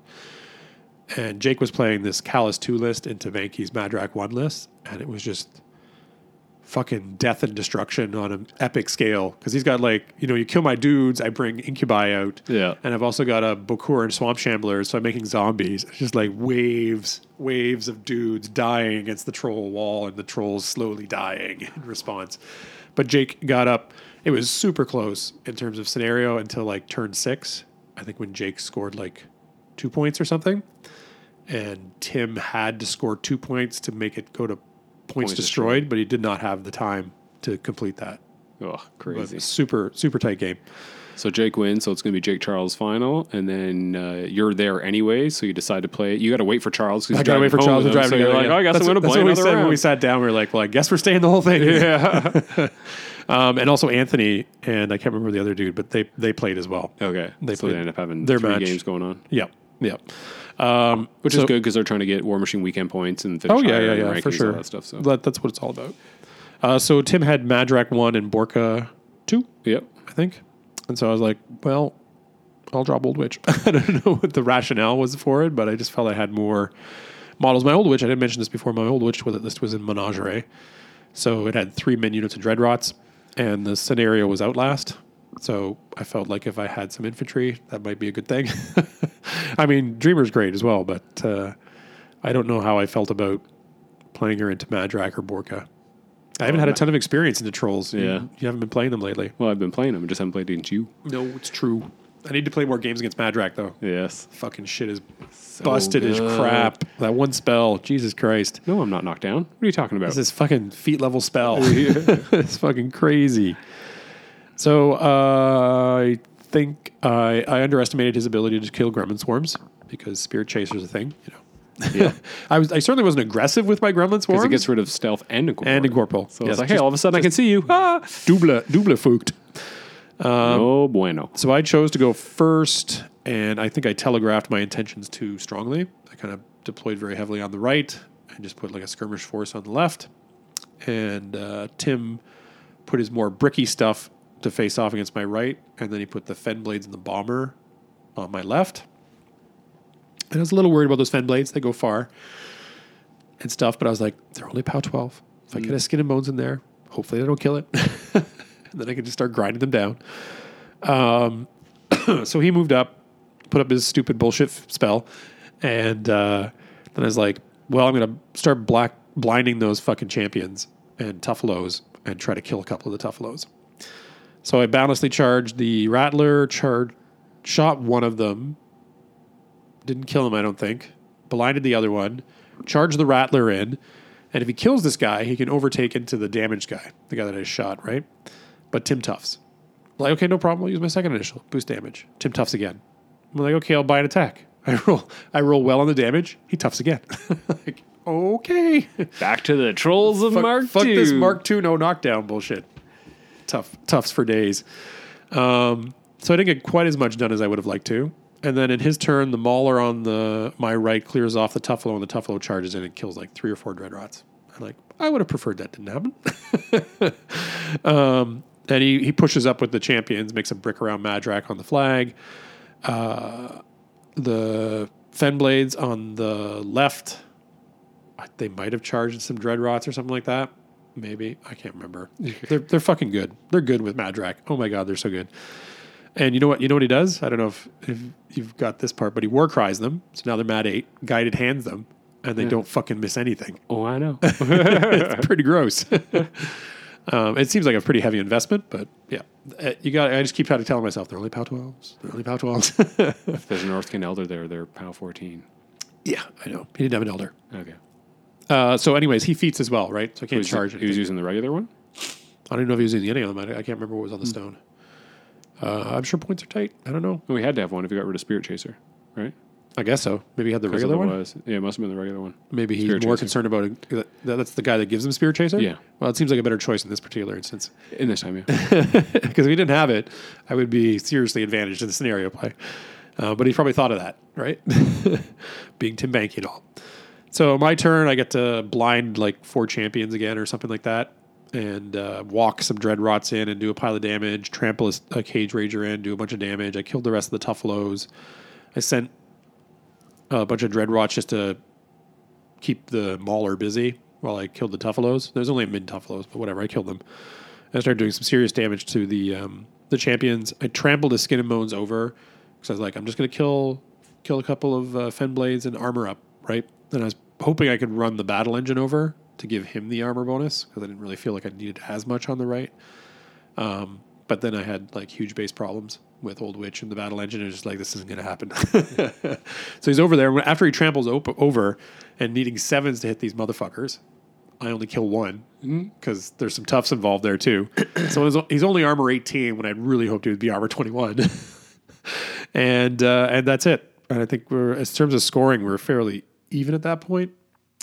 And Jake was playing this Callus 2 list into Banky's Madrak 1 list. And it was just fucking death and destruction on an epic scale. Because he's got like, you kill my dudes, I bring Incubi out. Yeah. And I've also got a Bokur and Swamp Shamblers, so I'm making zombies. It's just like waves of dudes dying against the troll wall and the trolls slowly dying in response. But Jake got up. It was super close in terms of scenario until like turn 6. I think when Jake scored like 2 points or something. And Tim had to score 2 points to make it go to points destroyed, but he did not have the time to complete that. Oh, crazy. Super, super tight game. So Jake wins, so it's going to be Jake Charles final, and then you're there anyway, so you decide to play it. You got to wait for Charles. I got to wait for Charles to drive. So you're like, I guess I'm going to play another round. When we sat down, we were like, well, I guess we're staying the whole thing. Yeah. And also Anthony, and I can't remember the other dude, but they played as well. Okay. They end up having their 3 match. games going on. Yep. Which is good because they're trying to get War Machine weekend points and finish yeah, for sure. All that stuff. So that's what it's all about. So Tim had Madrak 1 and Borka 2. Yep. I think. And so I was like, well, I'll drop Old Witch. I don't know what the rationale was for it, but I just felt I had more models. My Old Witch, I didn't mention this before, my Old Witch list was in Menagerie. So it had 3 min units of Dreadrots, and the scenario was Outlast. So I felt like if I had some infantry, that might be a good thing. I mean, Dreamer's great as well, but I don't know how I felt about playing her into Madrak or Borka. I haven't had a ton of experience into Trolls. Yeah. You haven't been playing them lately. Well, I've been playing them. I just haven't played against you. No, it's true. I need to play more games against Madrak, though. Yes. Fucking shit is So busted as good. crap. That one spell, Jesus Christ. No, I'm not knocked down. What are you talking about? This is fucking feet level spell. It's fucking crazy. So I think I underestimated his ability to kill Gremlin Swarms because Spirit Chaser is a thing, Yeah. I certainly wasn't aggressive with my Gremlin Swarms. Because it gets rid of stealth and incorporeal. and incorporeal. So it's like, hey, all of a sudden I can see you. Double fucked. No bueno. So I chose to go first, and I think I telegraphed my intentions too strongly. I kind of deployed very heavily on the right and just put like a skirmish force on the left. And Tim put his more bricky stuff to face off against my right, and then he put the Fen Blades and the Bomber on my left. And I was a little worried about those Fen Blades. They go far and stuff, but I was like, they're only POW 12. If I get a Skin and Bones in there, hopefully they don't kill it. And then I can just start grinding them down. So he moved up, put up his stupid bullshit spell, and then I was like, well, I'm going to start blinding those fucking champions and Tuffalos and try to kill a couple of the Tuffalos. So I boundlessly charged the Rattler, shot one of them, didn't kill him, I don't think, blinded the other one, charged the Rattler in, and if he kills this guy, he can overtake into the damaged guy, the guy that I shot, right? But Tim Tufts. I'm like, okay, no problem. I'll use my second initial. Boost damage. Tim Tufts again. I'm like, okay, I'll buy an attack. I roll well on the damage. He Tufts again. Like, okay. Back to the Trolls of Mark II. Fuck this Mark II no knockdown bullshit. Tufts for days. So I didn't get quite as much done as I would have liked to. And then in his turn, the Mauler on my right clears off the Tuffalo, and the Tuffalo charges in and kills like 3 or 4 Dreadrots. I'm like, I would have preferred that didn't happen. And he pushes up with the champions, makes a brick around Madrak on the flag. The Fen Blades on the left, they might have charged some Dreadrots or something like that. Maybe. I can't remember. They're fucking good. They're good with Madrak. Oh my God, they're so good. And you know what he does? I don't know if you've got this part, but he war cries them. So now they're Mad 8, guided hands them, and they don't fucking miss anything. Oh, I know. It's pretty gross. It seems like a pretty heavy investment, but yeah. I just keep trying to tell myself, they're only POW 12s. They're only POW 12s. If there's an Northkin Elder there, they're POW 14. Yeah, I know. He didn't have an Elder. Okay. So anyways, he feats as well, right? So I can't charge it. He was using the regular one? I don't even know if he was using any of them. I can't remember what was on the stone. I'm sure points are tight. I don't know. Well, we had to have one if you got rid of Spirit Chaser, right? I guess so. Maybe he had the Because regular one. otherwise, yeah, it must have been the regular one. Maybe he's Spirit more Chaser. concerned about it. That's the guy that gives him Spirit Chaser? Yeah. Well, it seems like a better choice in this particular instance. In this time, yeah. Because if he didn't have it, I would be seriously advantaged in the scenario play. But he probably thought of that, right? Being Tim Banky and all. So my turn, I get to blind like 4 champions again or something like that. And walk some Dreadrots in and do a pile of damage. Trample a Cage Rager in, do a bunch of damage. I killed the rest of the Tuffaloes. I sent a bunch of Dreadrots just to keep the Mauler busy while I killed the Tuffaloes. There's only mid Tuffaloes, but whatever. I killed them. I started doing some serious damage to the champions. I trampled the Skin and Bones over because I was like, I'm just going to kill a couple of Fenblades and armor up, right? And I was hoping I could run the Battle Engine over to give him the armor bonus because I didn't really feel like I needed as much on the right. But then I had like huge base problems with Old Witch and the Battle Engine. And just like, this isn't going to happen. So he's over there. After he tramples over and needing 7s to hit these motherfuckers, I only kill 1 because there's some toughs involved there too. So he's only armor 18 when I'd really hoped he would be armor 21. And that's it. And I think in terms of scoring, we're fairly even at that point.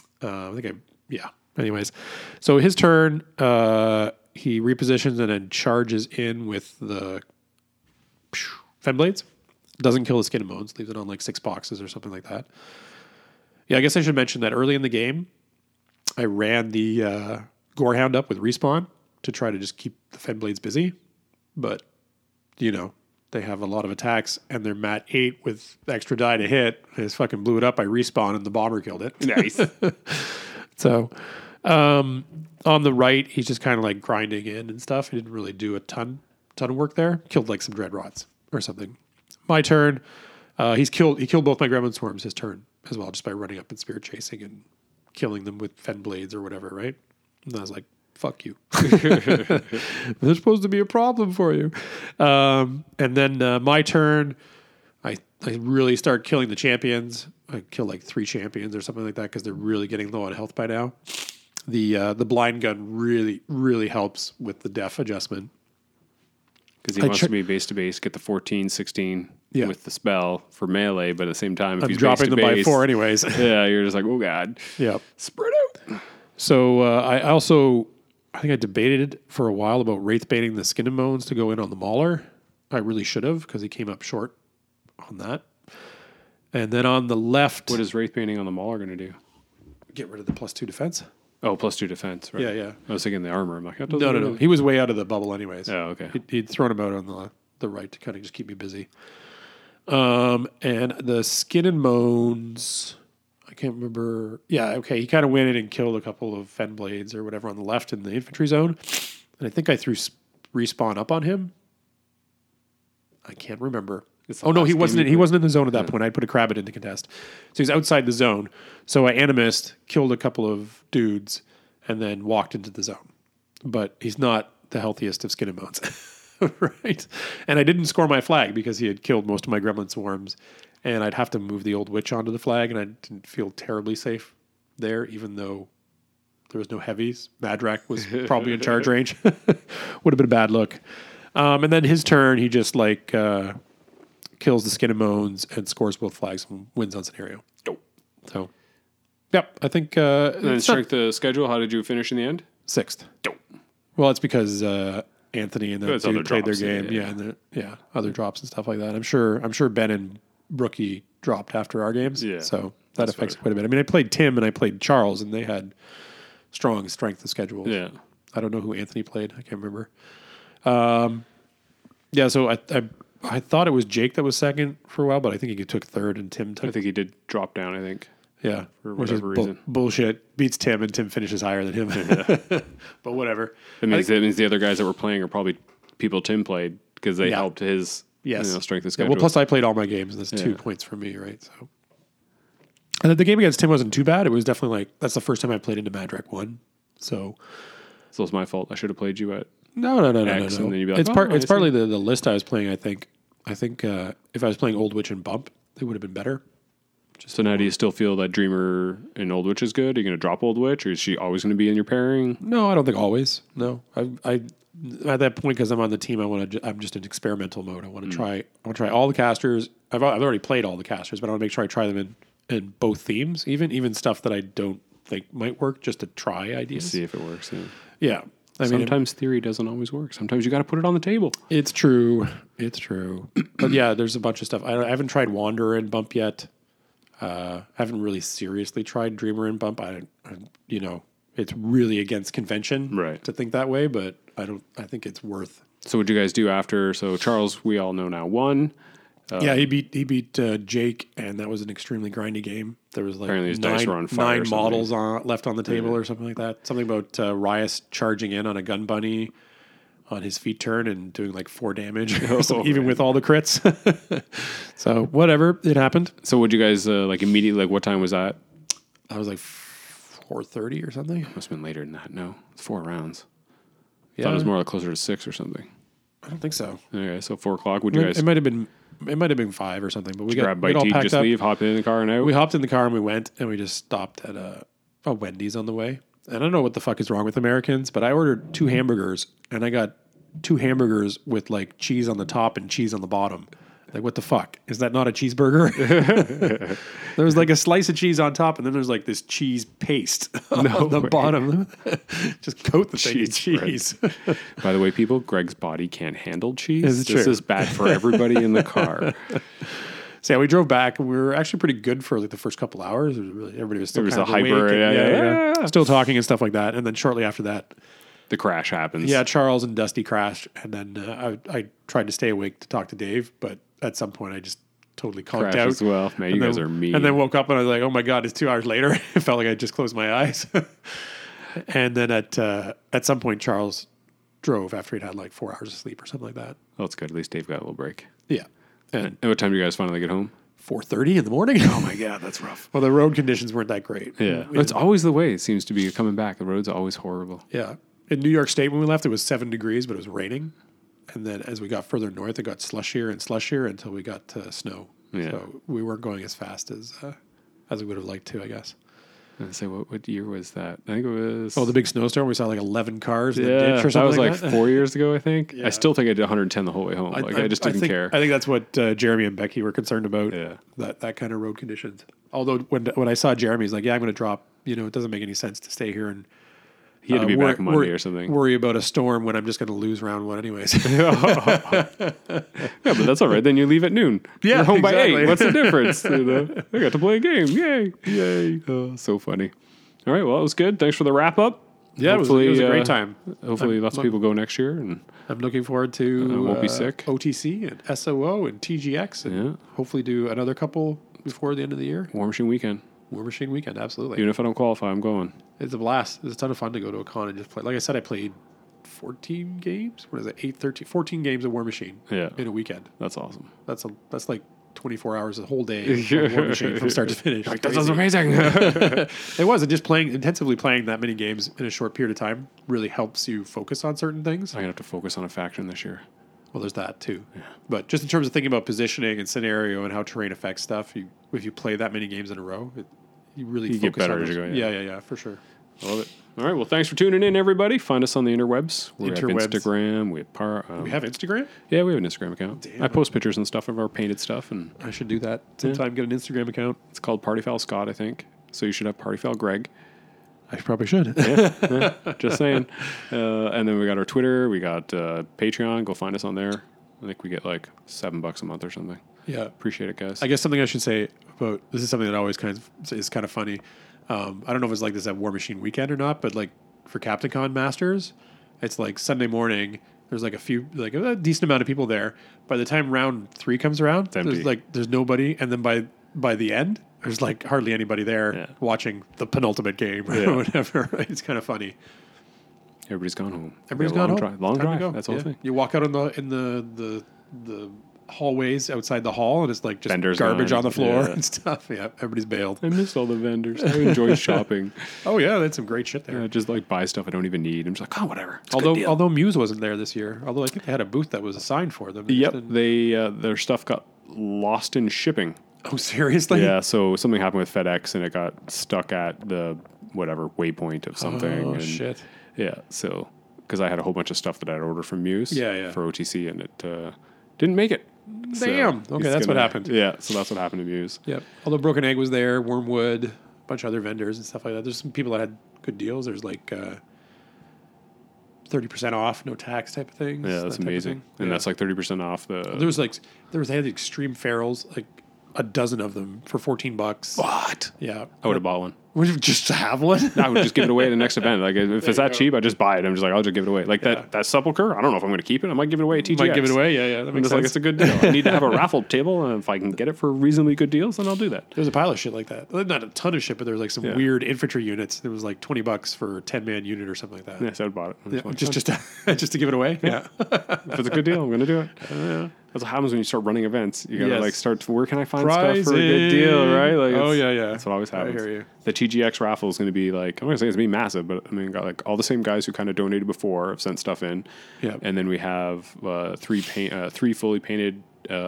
Anyways, so his turn, he repositions and then charges in with the Fenblades. Doesn't kill the Skin and Bones. Leaves it on like 6 boxes or something like that. Yeah, I guess I should mention that early in the game, I ran the Gorehound up with Respawn to try to just keep the Fenblades busy. But, they have a lot of attacks and they're mat 8 with extra die to hit. I just fucking blew it up by Respawn and the bomber killed it. Nice. So, on the right, he's just kind of like grinding in and stuff. He didn't really do a ton of work there. Killed like some Dreadrots or something. My turn. He killed both my Gremlin Swarms his turn as well, just by running up and Spirit Chasing and killing them with Fenblades or whatever, right? And I was like, fuck you. There's supposed to be a problem for you. And then my turn, I really start killing the champions. I kill like 3 champions or something like that because they're really getting low on health by now. The blind gun really, really helps with the def adjustment. Because he wants to be base to base, get the 14, 16 with the spell for melee, but at the same time, if I'm he's dropping them by base, 4 anyways. Yeah, you're just like, oh god. Yeah. Spread out. So I think I debated for a while about Wraith baiting the Skin and Bones to go in on the Mauler. I really should have because he came up short on that. And then on the left, What is Wraith painting on the Mauler going to do? get rid of the +2 defense. Oh, +2 defense, right? Yeah. I was thinking the armor. I'm like, that doesn't No. really- He was way out of the bubble anyways. Oh, okay. He'd thrown him out on the right to kind of just keep me busy. And the Skin and Bones, I can't remember. Yeah, okay. He kind of went in and killed a couple of Fenblades or whatever on the left in the infantry zone. And I think I threw Respawn up on him. I can't remember. Oh no, he wasn't in the zone at that point. I put a Crabbit into contest. So he's outside the zone. So I animist, killed a couple of dudes, and then walked into the zone. But he's not the healthiest of Skin and Bones. Right? And I didn't score my flag because he had killed most of my Gremlin Swarms. And I'd have to move the Old Witch onto the flag, and I didn't feel terribly safe there, even though there was no heavies. Madrak was probably in charge range. Would have been a bad look. And then his turn, he just like kills the Skin and Bones and scores both flags and wins on scenario. So, yep, I think. And then strength the schedule. How did you finish in the end? 6th. Well, it's because Anthony and the There's other dude played their drops, game. Other drops and stuff like that. I'm sure Ben and Brookie dropped after our games. Yeah, so that affects quite a bit. I mean, I played Tim and I played Charles, and they had strong strength of schedules. Yeah. I don't know who Anthony played. I can't remember. So I thought it was Jake that was second for a while, but I think he took 3rd and Tim took. I think he did drop down, I think. Yeah, for which is whatever reason. Bullshit. Beats Tim, and Tim finishes higher than him. But whatever. It means the other guys that were playing are probably people Tim played because they helped his strength of schedule. Well, plus I played all my games, and that's 2 points for me, right? So, and the game against Tim wasn't too bad. It was definitely like that's the first time I played into Madrak 1. So it's my fault. I should have played you at no. X, and then you'd be like, it's partly the list I was playing. I think if I was playing Old Witch and Bump, it would have been better. So now do you still feel that Dreamer and Old Witch is good? Are you going to drop Old Witch, or is she always going to be in your pairing? No, I don't think always. No, I at that point because I'm on the team. I'm just in experimental mode. I want to try all the casters I've already played all the casters, but I want to make sure I try them in both themes, even stuff that I don't think might work, just to try ideas. See if it works. Yeah. Yeah. Sometimes theory doesn't always work. Sometimes you got to put it on the table. It's true. But yeah, there's a bunch of stuff. I haven't tried Wanderer and Bump yet. I haven't really seriously tried Dreamer and Bump. It's really against convention to think that way, but I think it's worth. So what'd you guys do after? So Charles, we all know now, won. Yeah, he beat Jake, and that was an extremely grindy game. There was like his dice were on fire nine models left on the table or something like that. Something about Rias charging in on a gun bunny on his feet turn and doing like 4 damage, even with all the crits. So whatever, it happened. So would you guys immediately, what time was that? I was like 4:30 or something. Must have been later than that. No, it's 4 rounds. I Yeah, thought it was more like closer to 6 or something. I don't think so. Okay, so 4 o'clock. Would you guys? It might have been 5 or something. But we grab got bite all to eat, packed just up. leave, hop in the car and out. We hopped in the car and we went, and we just stopped at a Wendy's on the way. And I don't know what the fuck is wrong with Americans, but I ordered 2 hamburgers, and I got 2 hamburgers with like cheese on the top and cheese on the bottom. Like, what the fuck? Is that not a cheeseburger? There was like a slice of cheese on top, and then there's like this cheese paste on the bottom. Just coat the thing in cheese. By the way, people, Greg's body can't handle cheese. It's this true. is bad for everybody in the car. So yeah, we drove back. We were actually pretty good for like the first couple hours. It was really, everybody was still There was kind a of hyper, awake and, yeah. still talking and stuff like that. And then shortly after that, The crash happens. yeah, Charles and Dusty crashed, and then I tried to stay awake to talk to Dave, but at some point I just totally conked Crash out as well. Man, you And guys then- are mean. And then woke up and I was like, oh my God, it's 2 hours later. It felt like I just closed my eyes. And then at some point, Charles drove after he'd had like 4 hours of sleep or something like that. Oh, that's good. At least Dave got a little break. Yeah. And And what time do you guys finally get home? 4:30 in the morning. Oh my God, that's rough. Well, the road conditions weren't that great. Yeah. It's always the way. It seems to be coming back. The roads are always horrible. Yeah. In New York State, when we left, it was 7 degrees, but it was raining. And then as we got further north, it got slushier and slushier until we got to snow. Yeah. So we weren't going as fast as we would have liked to, I guess. And say, what year was that? I think it was. Oh, the big snowstorm. We saw like 11 cars in the yeah, ditch or that something was like that. 4 years ago, I think. Yeah. I still think I did 110 the whole way home. I just didn't think, care. I think that's what Jeremy and Becky were concerned about. Yeah. That kind of road conditions. Although when I saw Jeremy, he's like, yeah, I'm going to drop. It doesn't make any sense to stay here and He had to be back Monday or something. Worry about a storm when I'm just going to lose round 1 anyways. Yeah, but that's all right. Then you leave at noon. Yeah, You're home by exactly. 8. What's the difference? I got to play a game. Yay. Yay. Oh, so funny. All right. Well, it was good. Thanks for the wrap up. Yeah, it was a great time. Hopefully lots of people go next year. And I'm looking forward to I won't be sick. OTC and SOO and TGX and hopefully do another couple before the end of the year. War Machine Weekend. War Machine Weekend, absolutely. Even if I don't qualify, I'm going. It's a blast. It's a ton of fun to go to a con and just play. Like I said, I played 14 games. What is it? 8, 13, 14 games of War Machine in a weekend. That's awesome. That's like 24 hours a whole day of War Machine from start to finish. Like, that sounds amazing. It was. And just intensively playing that many games in a short period of time really helps you focus on certain things. I'm going to have to focus on a faction this year. Well, there's that too. Yeah. But just in terms of thinking about positioning and scenario and how terrain affects stuff, if you play that many games in a row, you really focus get better on as you those. go. Yeah, for sure. I love it. All right. Well, thanks for tuning in, everybody. Find us on the interwebs. We have Interwebs. Instagram. We have We have Instagram? Yeah, we have an Instagram account. Damn. I post pictures and stuff of our painted stuff, and I should do that sometime. Get an Instagram account. it's called Party Foul Scott, I think. So you should have Party Foul Greg. I probably should. Yeah, just saying. And then we got our Twitter. We got Patreon. Go find us on there. I think we get like $7 a month or something. Yeah. Appreciate it, guys. I guess something I should say about this is something that always is kind of funny. I don't know if it's like this at War Machine Weekend or not, but like for Captain Con Masters, it's like Sunday morning. There's like a decent amount of people there. By the time round 3 comes around, there's nobody, and then by the end, there's like hardly anybody there watching the penultimate game or whatever. Right? It's kind of funny. Everybody's gone home. Everybody's gone home. Long Time to drive. go. That's the whole thing. You walk out in the hallways outside the hall, and it's like just Vendors garbage gone. on the floor Yeah. and stuff. Yeah, everybody's bailed. I miss all the vendors. I enjoy shopping. Oh yeah, that's some great shit there. Just like buy stuff I don't even need. I'm just like, oh, whatever. It's a good deal. Although Muse wasn't there this year, although I think they had a booth that was assigned for them. Yep, their stuff got lost in shipping. Oh, seriously? Yeah, so something happened with FedEx and it got stuck at the whatever waypoint of something. Oh and shit. Yeah, so because I had a whole bunch of stuff that I'd ordered from Muse Yeah. for OTC and it didn't make it. Damn. So okay, that's what happened. Yeah, so that's what happened to Muse. Yep. Although Broken Egg was there, Wormwood, a bunch of other vendors and stuff like that. There's some people that had good deals. There's like 30% off, no tax type of things. Yeah, that's amazing. And that's like 30% off the... They had the Extreme Ferals, like a dozen of them for $14. What? Yeah. I would have bought one. Would you just have one? I would just give it away at the next event. Like if it's that cheap, I just buy it. I'm just like, I'll just give it away. Like that Sepulchre, I don't know if I'm going to keep it. I might give it away at TGX. Might give it away, yeah. That makes sense. Like it's a good deal. I need to have a raffle table, and if I can get it for reasonably good deals, then I'll do that. There's a pile of shit like that. Not a ton of shit, but there was like some weird infantry units. It was like $20 for a 10-man unit or something like that. Yeah, so I bought it. Yeah, just to give it away. Yeah. If it's a good deal, I'm going to do it. That's what happens when you start running events. You gotta like start to, where can I find Prizes. stuff for a good deal, right? Like yeah. That's what always happens. I hear you. The TGX raffle is going to be like, I'm going to say it's going to be massive, but I mean, got like all the same guys who kind of donated before have sent stuff in. Yeah. And then we have three fully painted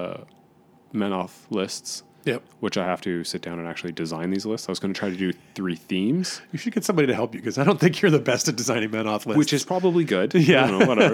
Menoth lists. Yep. Which I have to sit down and actually design these lists. I was going to try to do 3 themes. You should get somebody to help you because I don't think you're the best at designing Menoth lists. Which is probably good. Yeah. I don't know, whatever.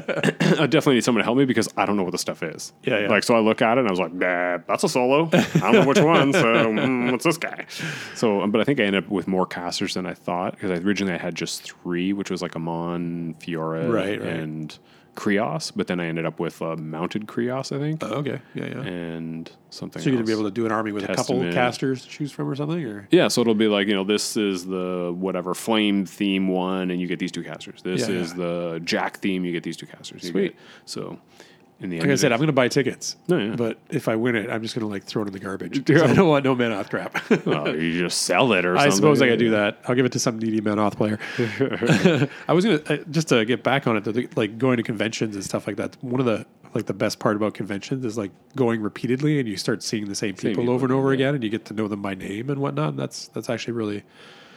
I definitely need someone to help me because I don't know what the stuff is. Yeah. Like, so I look at it and I was like, nah, that's a solo. I don't know which one. So what's this guy? So, but I think I ended up with more casters than I thought because originally I had just 3, which was like Amon, Fiora, and Krios, but then I ended up with mounted Krios, I think. Okay, yeah. And something So you're else. going to be able to do an army with Testament. a couple casters to choose from or something? Or Yeah, so it'll be like, this is the whatever flame theme one, and you get these 2 casters. This is the Jack theme, you get these 2 casters. Sweet. So in the end, like I said, I'm going to buy tickets. No, yeah. But if I win it, I'm just going to like throw it in the garbage. I don't want no Menoth crap. well, you just sell it or I something. suppose I could do that. I'll give it to some needy Menoth player. I was going to, just to get back on it, like going to conventions and stuff like that. One of the best part about conventions is like going repeatedly and you start seeing the same people over and over again and you get to know them by name and whatnot. And that's actually really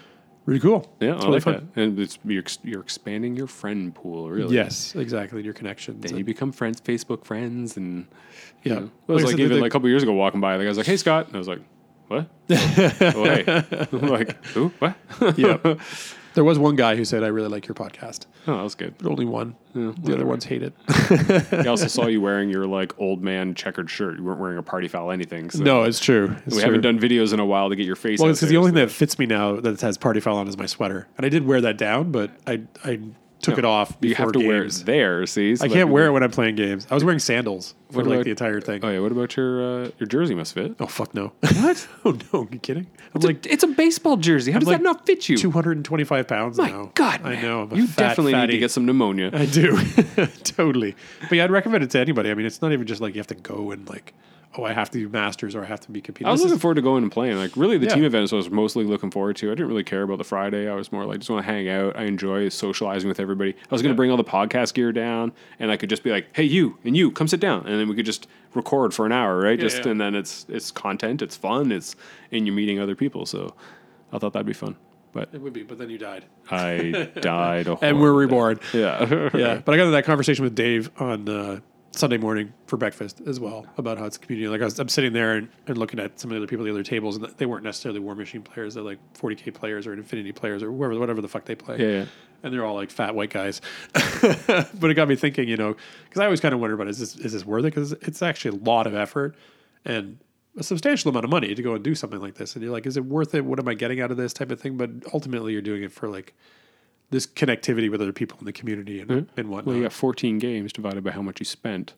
cool. Yeah, it's I really like fun. that. And you're expanding your friend pool, really. Yes, exactly. Your connections. Then you become friends, Facebook friends, and yeah. It was like even like a couple years ago walking by, the guy's like, "Hey, Scott," and I was like, "What?" Oh, hey. I'm like, "Who? What?" Yeah. There was one guy who said, "I really like your podcast." Oh, that was good. But only one. The other ones hate it. I also saw you wearing your like old man checkered shirt. You weren't wearing a party foul anything. So No, it's true. we haven't done videos in a while to get your face. Well, out it's because there, the only so- thing that fits me now that has party foul on is my sweater, and I did wear that down, but I took it off before You have to wear it games. there. See, so I that can't people- wear it when I'm playing games. I was wearing sandals for What like about- the entire thing. Oh yeah, what about your jersey? Must fit. Oh fuck no! What? Oh no! Are you kidding? I'm like It's a baseball jersey. How does like that not fit you? 225 pounds My now. God, I man. know. I'm a You fat definitely need fatty. to get some pneumonia. I do. Totally. But yeah, I'd recommend it to anybody. I mean, it's not even just like you have to go and like, oh, I have to do masters or I have to be competing. I was This looking is- forward to going and playing. Like, really, the Yeah. team events I was mostly looking forward to. I didn't really care about the Friday. I was more like, just want to hang out. I enjoy socializing with everybody. I was going to bring all the podcast gear down, and I could just be like, hey, you, and you, come sit down. And then we could just record for an hour, right? Yeah. And then it's content, it's fun, and you're meeting other people. So I thought that'd be fun. But It would be, but then you died. I died. And we're reborn. Yeah. Yeah. But I got into that conversation with Dave on Sunday morning for breakfast as well about how it's a community. Like I'm sitting there and looking at some of the other people at the other tables, and they weren't necessarily War Machine players. They're like 40K players or Infinity players or whatever the fuck they play. Yeah. And they're all like fat white guys. But it got me thinking, because I always kind of wonder about, is this worth it? Because it's actually a lot of effort and a substantial amount of money to go and do something like this. And you're like, is it worth it? What am I getting out of this type of thing? But ultimately you're doing it for like this connectivity with other people in the community and whatnot. Well, you got 14 games divided by how much you spent.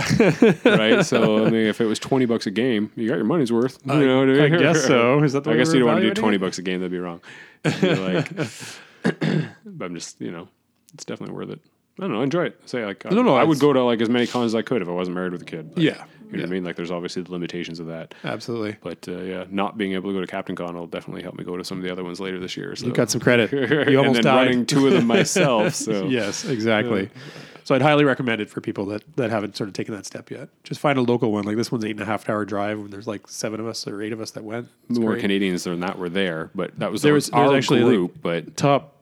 Right? So, I mean, if it was $20 a game, you got your money's worth. You know what I mean? I guess so. Is that the I way guess we're you don't want to do evaluating $20 a game. That'd be wrong. You'd be like, but I'm just, it's definitely worth it. I don't know. Enjoy it. Say like, No, I would it's- go to like as many cons as I could if I wasn't married with a kid. But, Yeah. You know what I mean? Like, there's obviously the limitations of that. Absolutely. But yeah, not being able to go to Captain Con will definitely help me go to some of the other ones later this year. So. You got some credit. You and almost then died. running 2 of them myself. So Yes, exactly. So I'd highly recommend it for people that haven't sort of taken that step yet. Just find a local one. Like this one's 8.5 hour drive, and there's like 7 of us or 8 of us that went. It's more great. Canadians than that were there, but that was There was our actually, like, group. But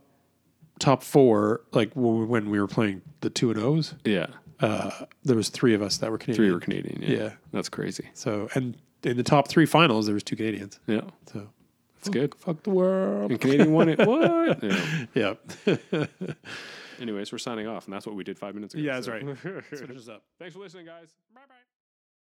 top 4, like when we were playing the 2 and O's, yeah, there was 3 of us that were Canadian. 3 were Canadian. Yeah. That's crazy. So, and in the top 3 finals, there was 2 Canadians. Yeah, So that's good. fuck the world. And Canadian won it. What? Yeah. Yeah. Anyways, we're signing off, and that's what we did 5 minutes ago. Yeah, that's so. right. Let's finish this up. Thanks for listening, guys. Bye bye.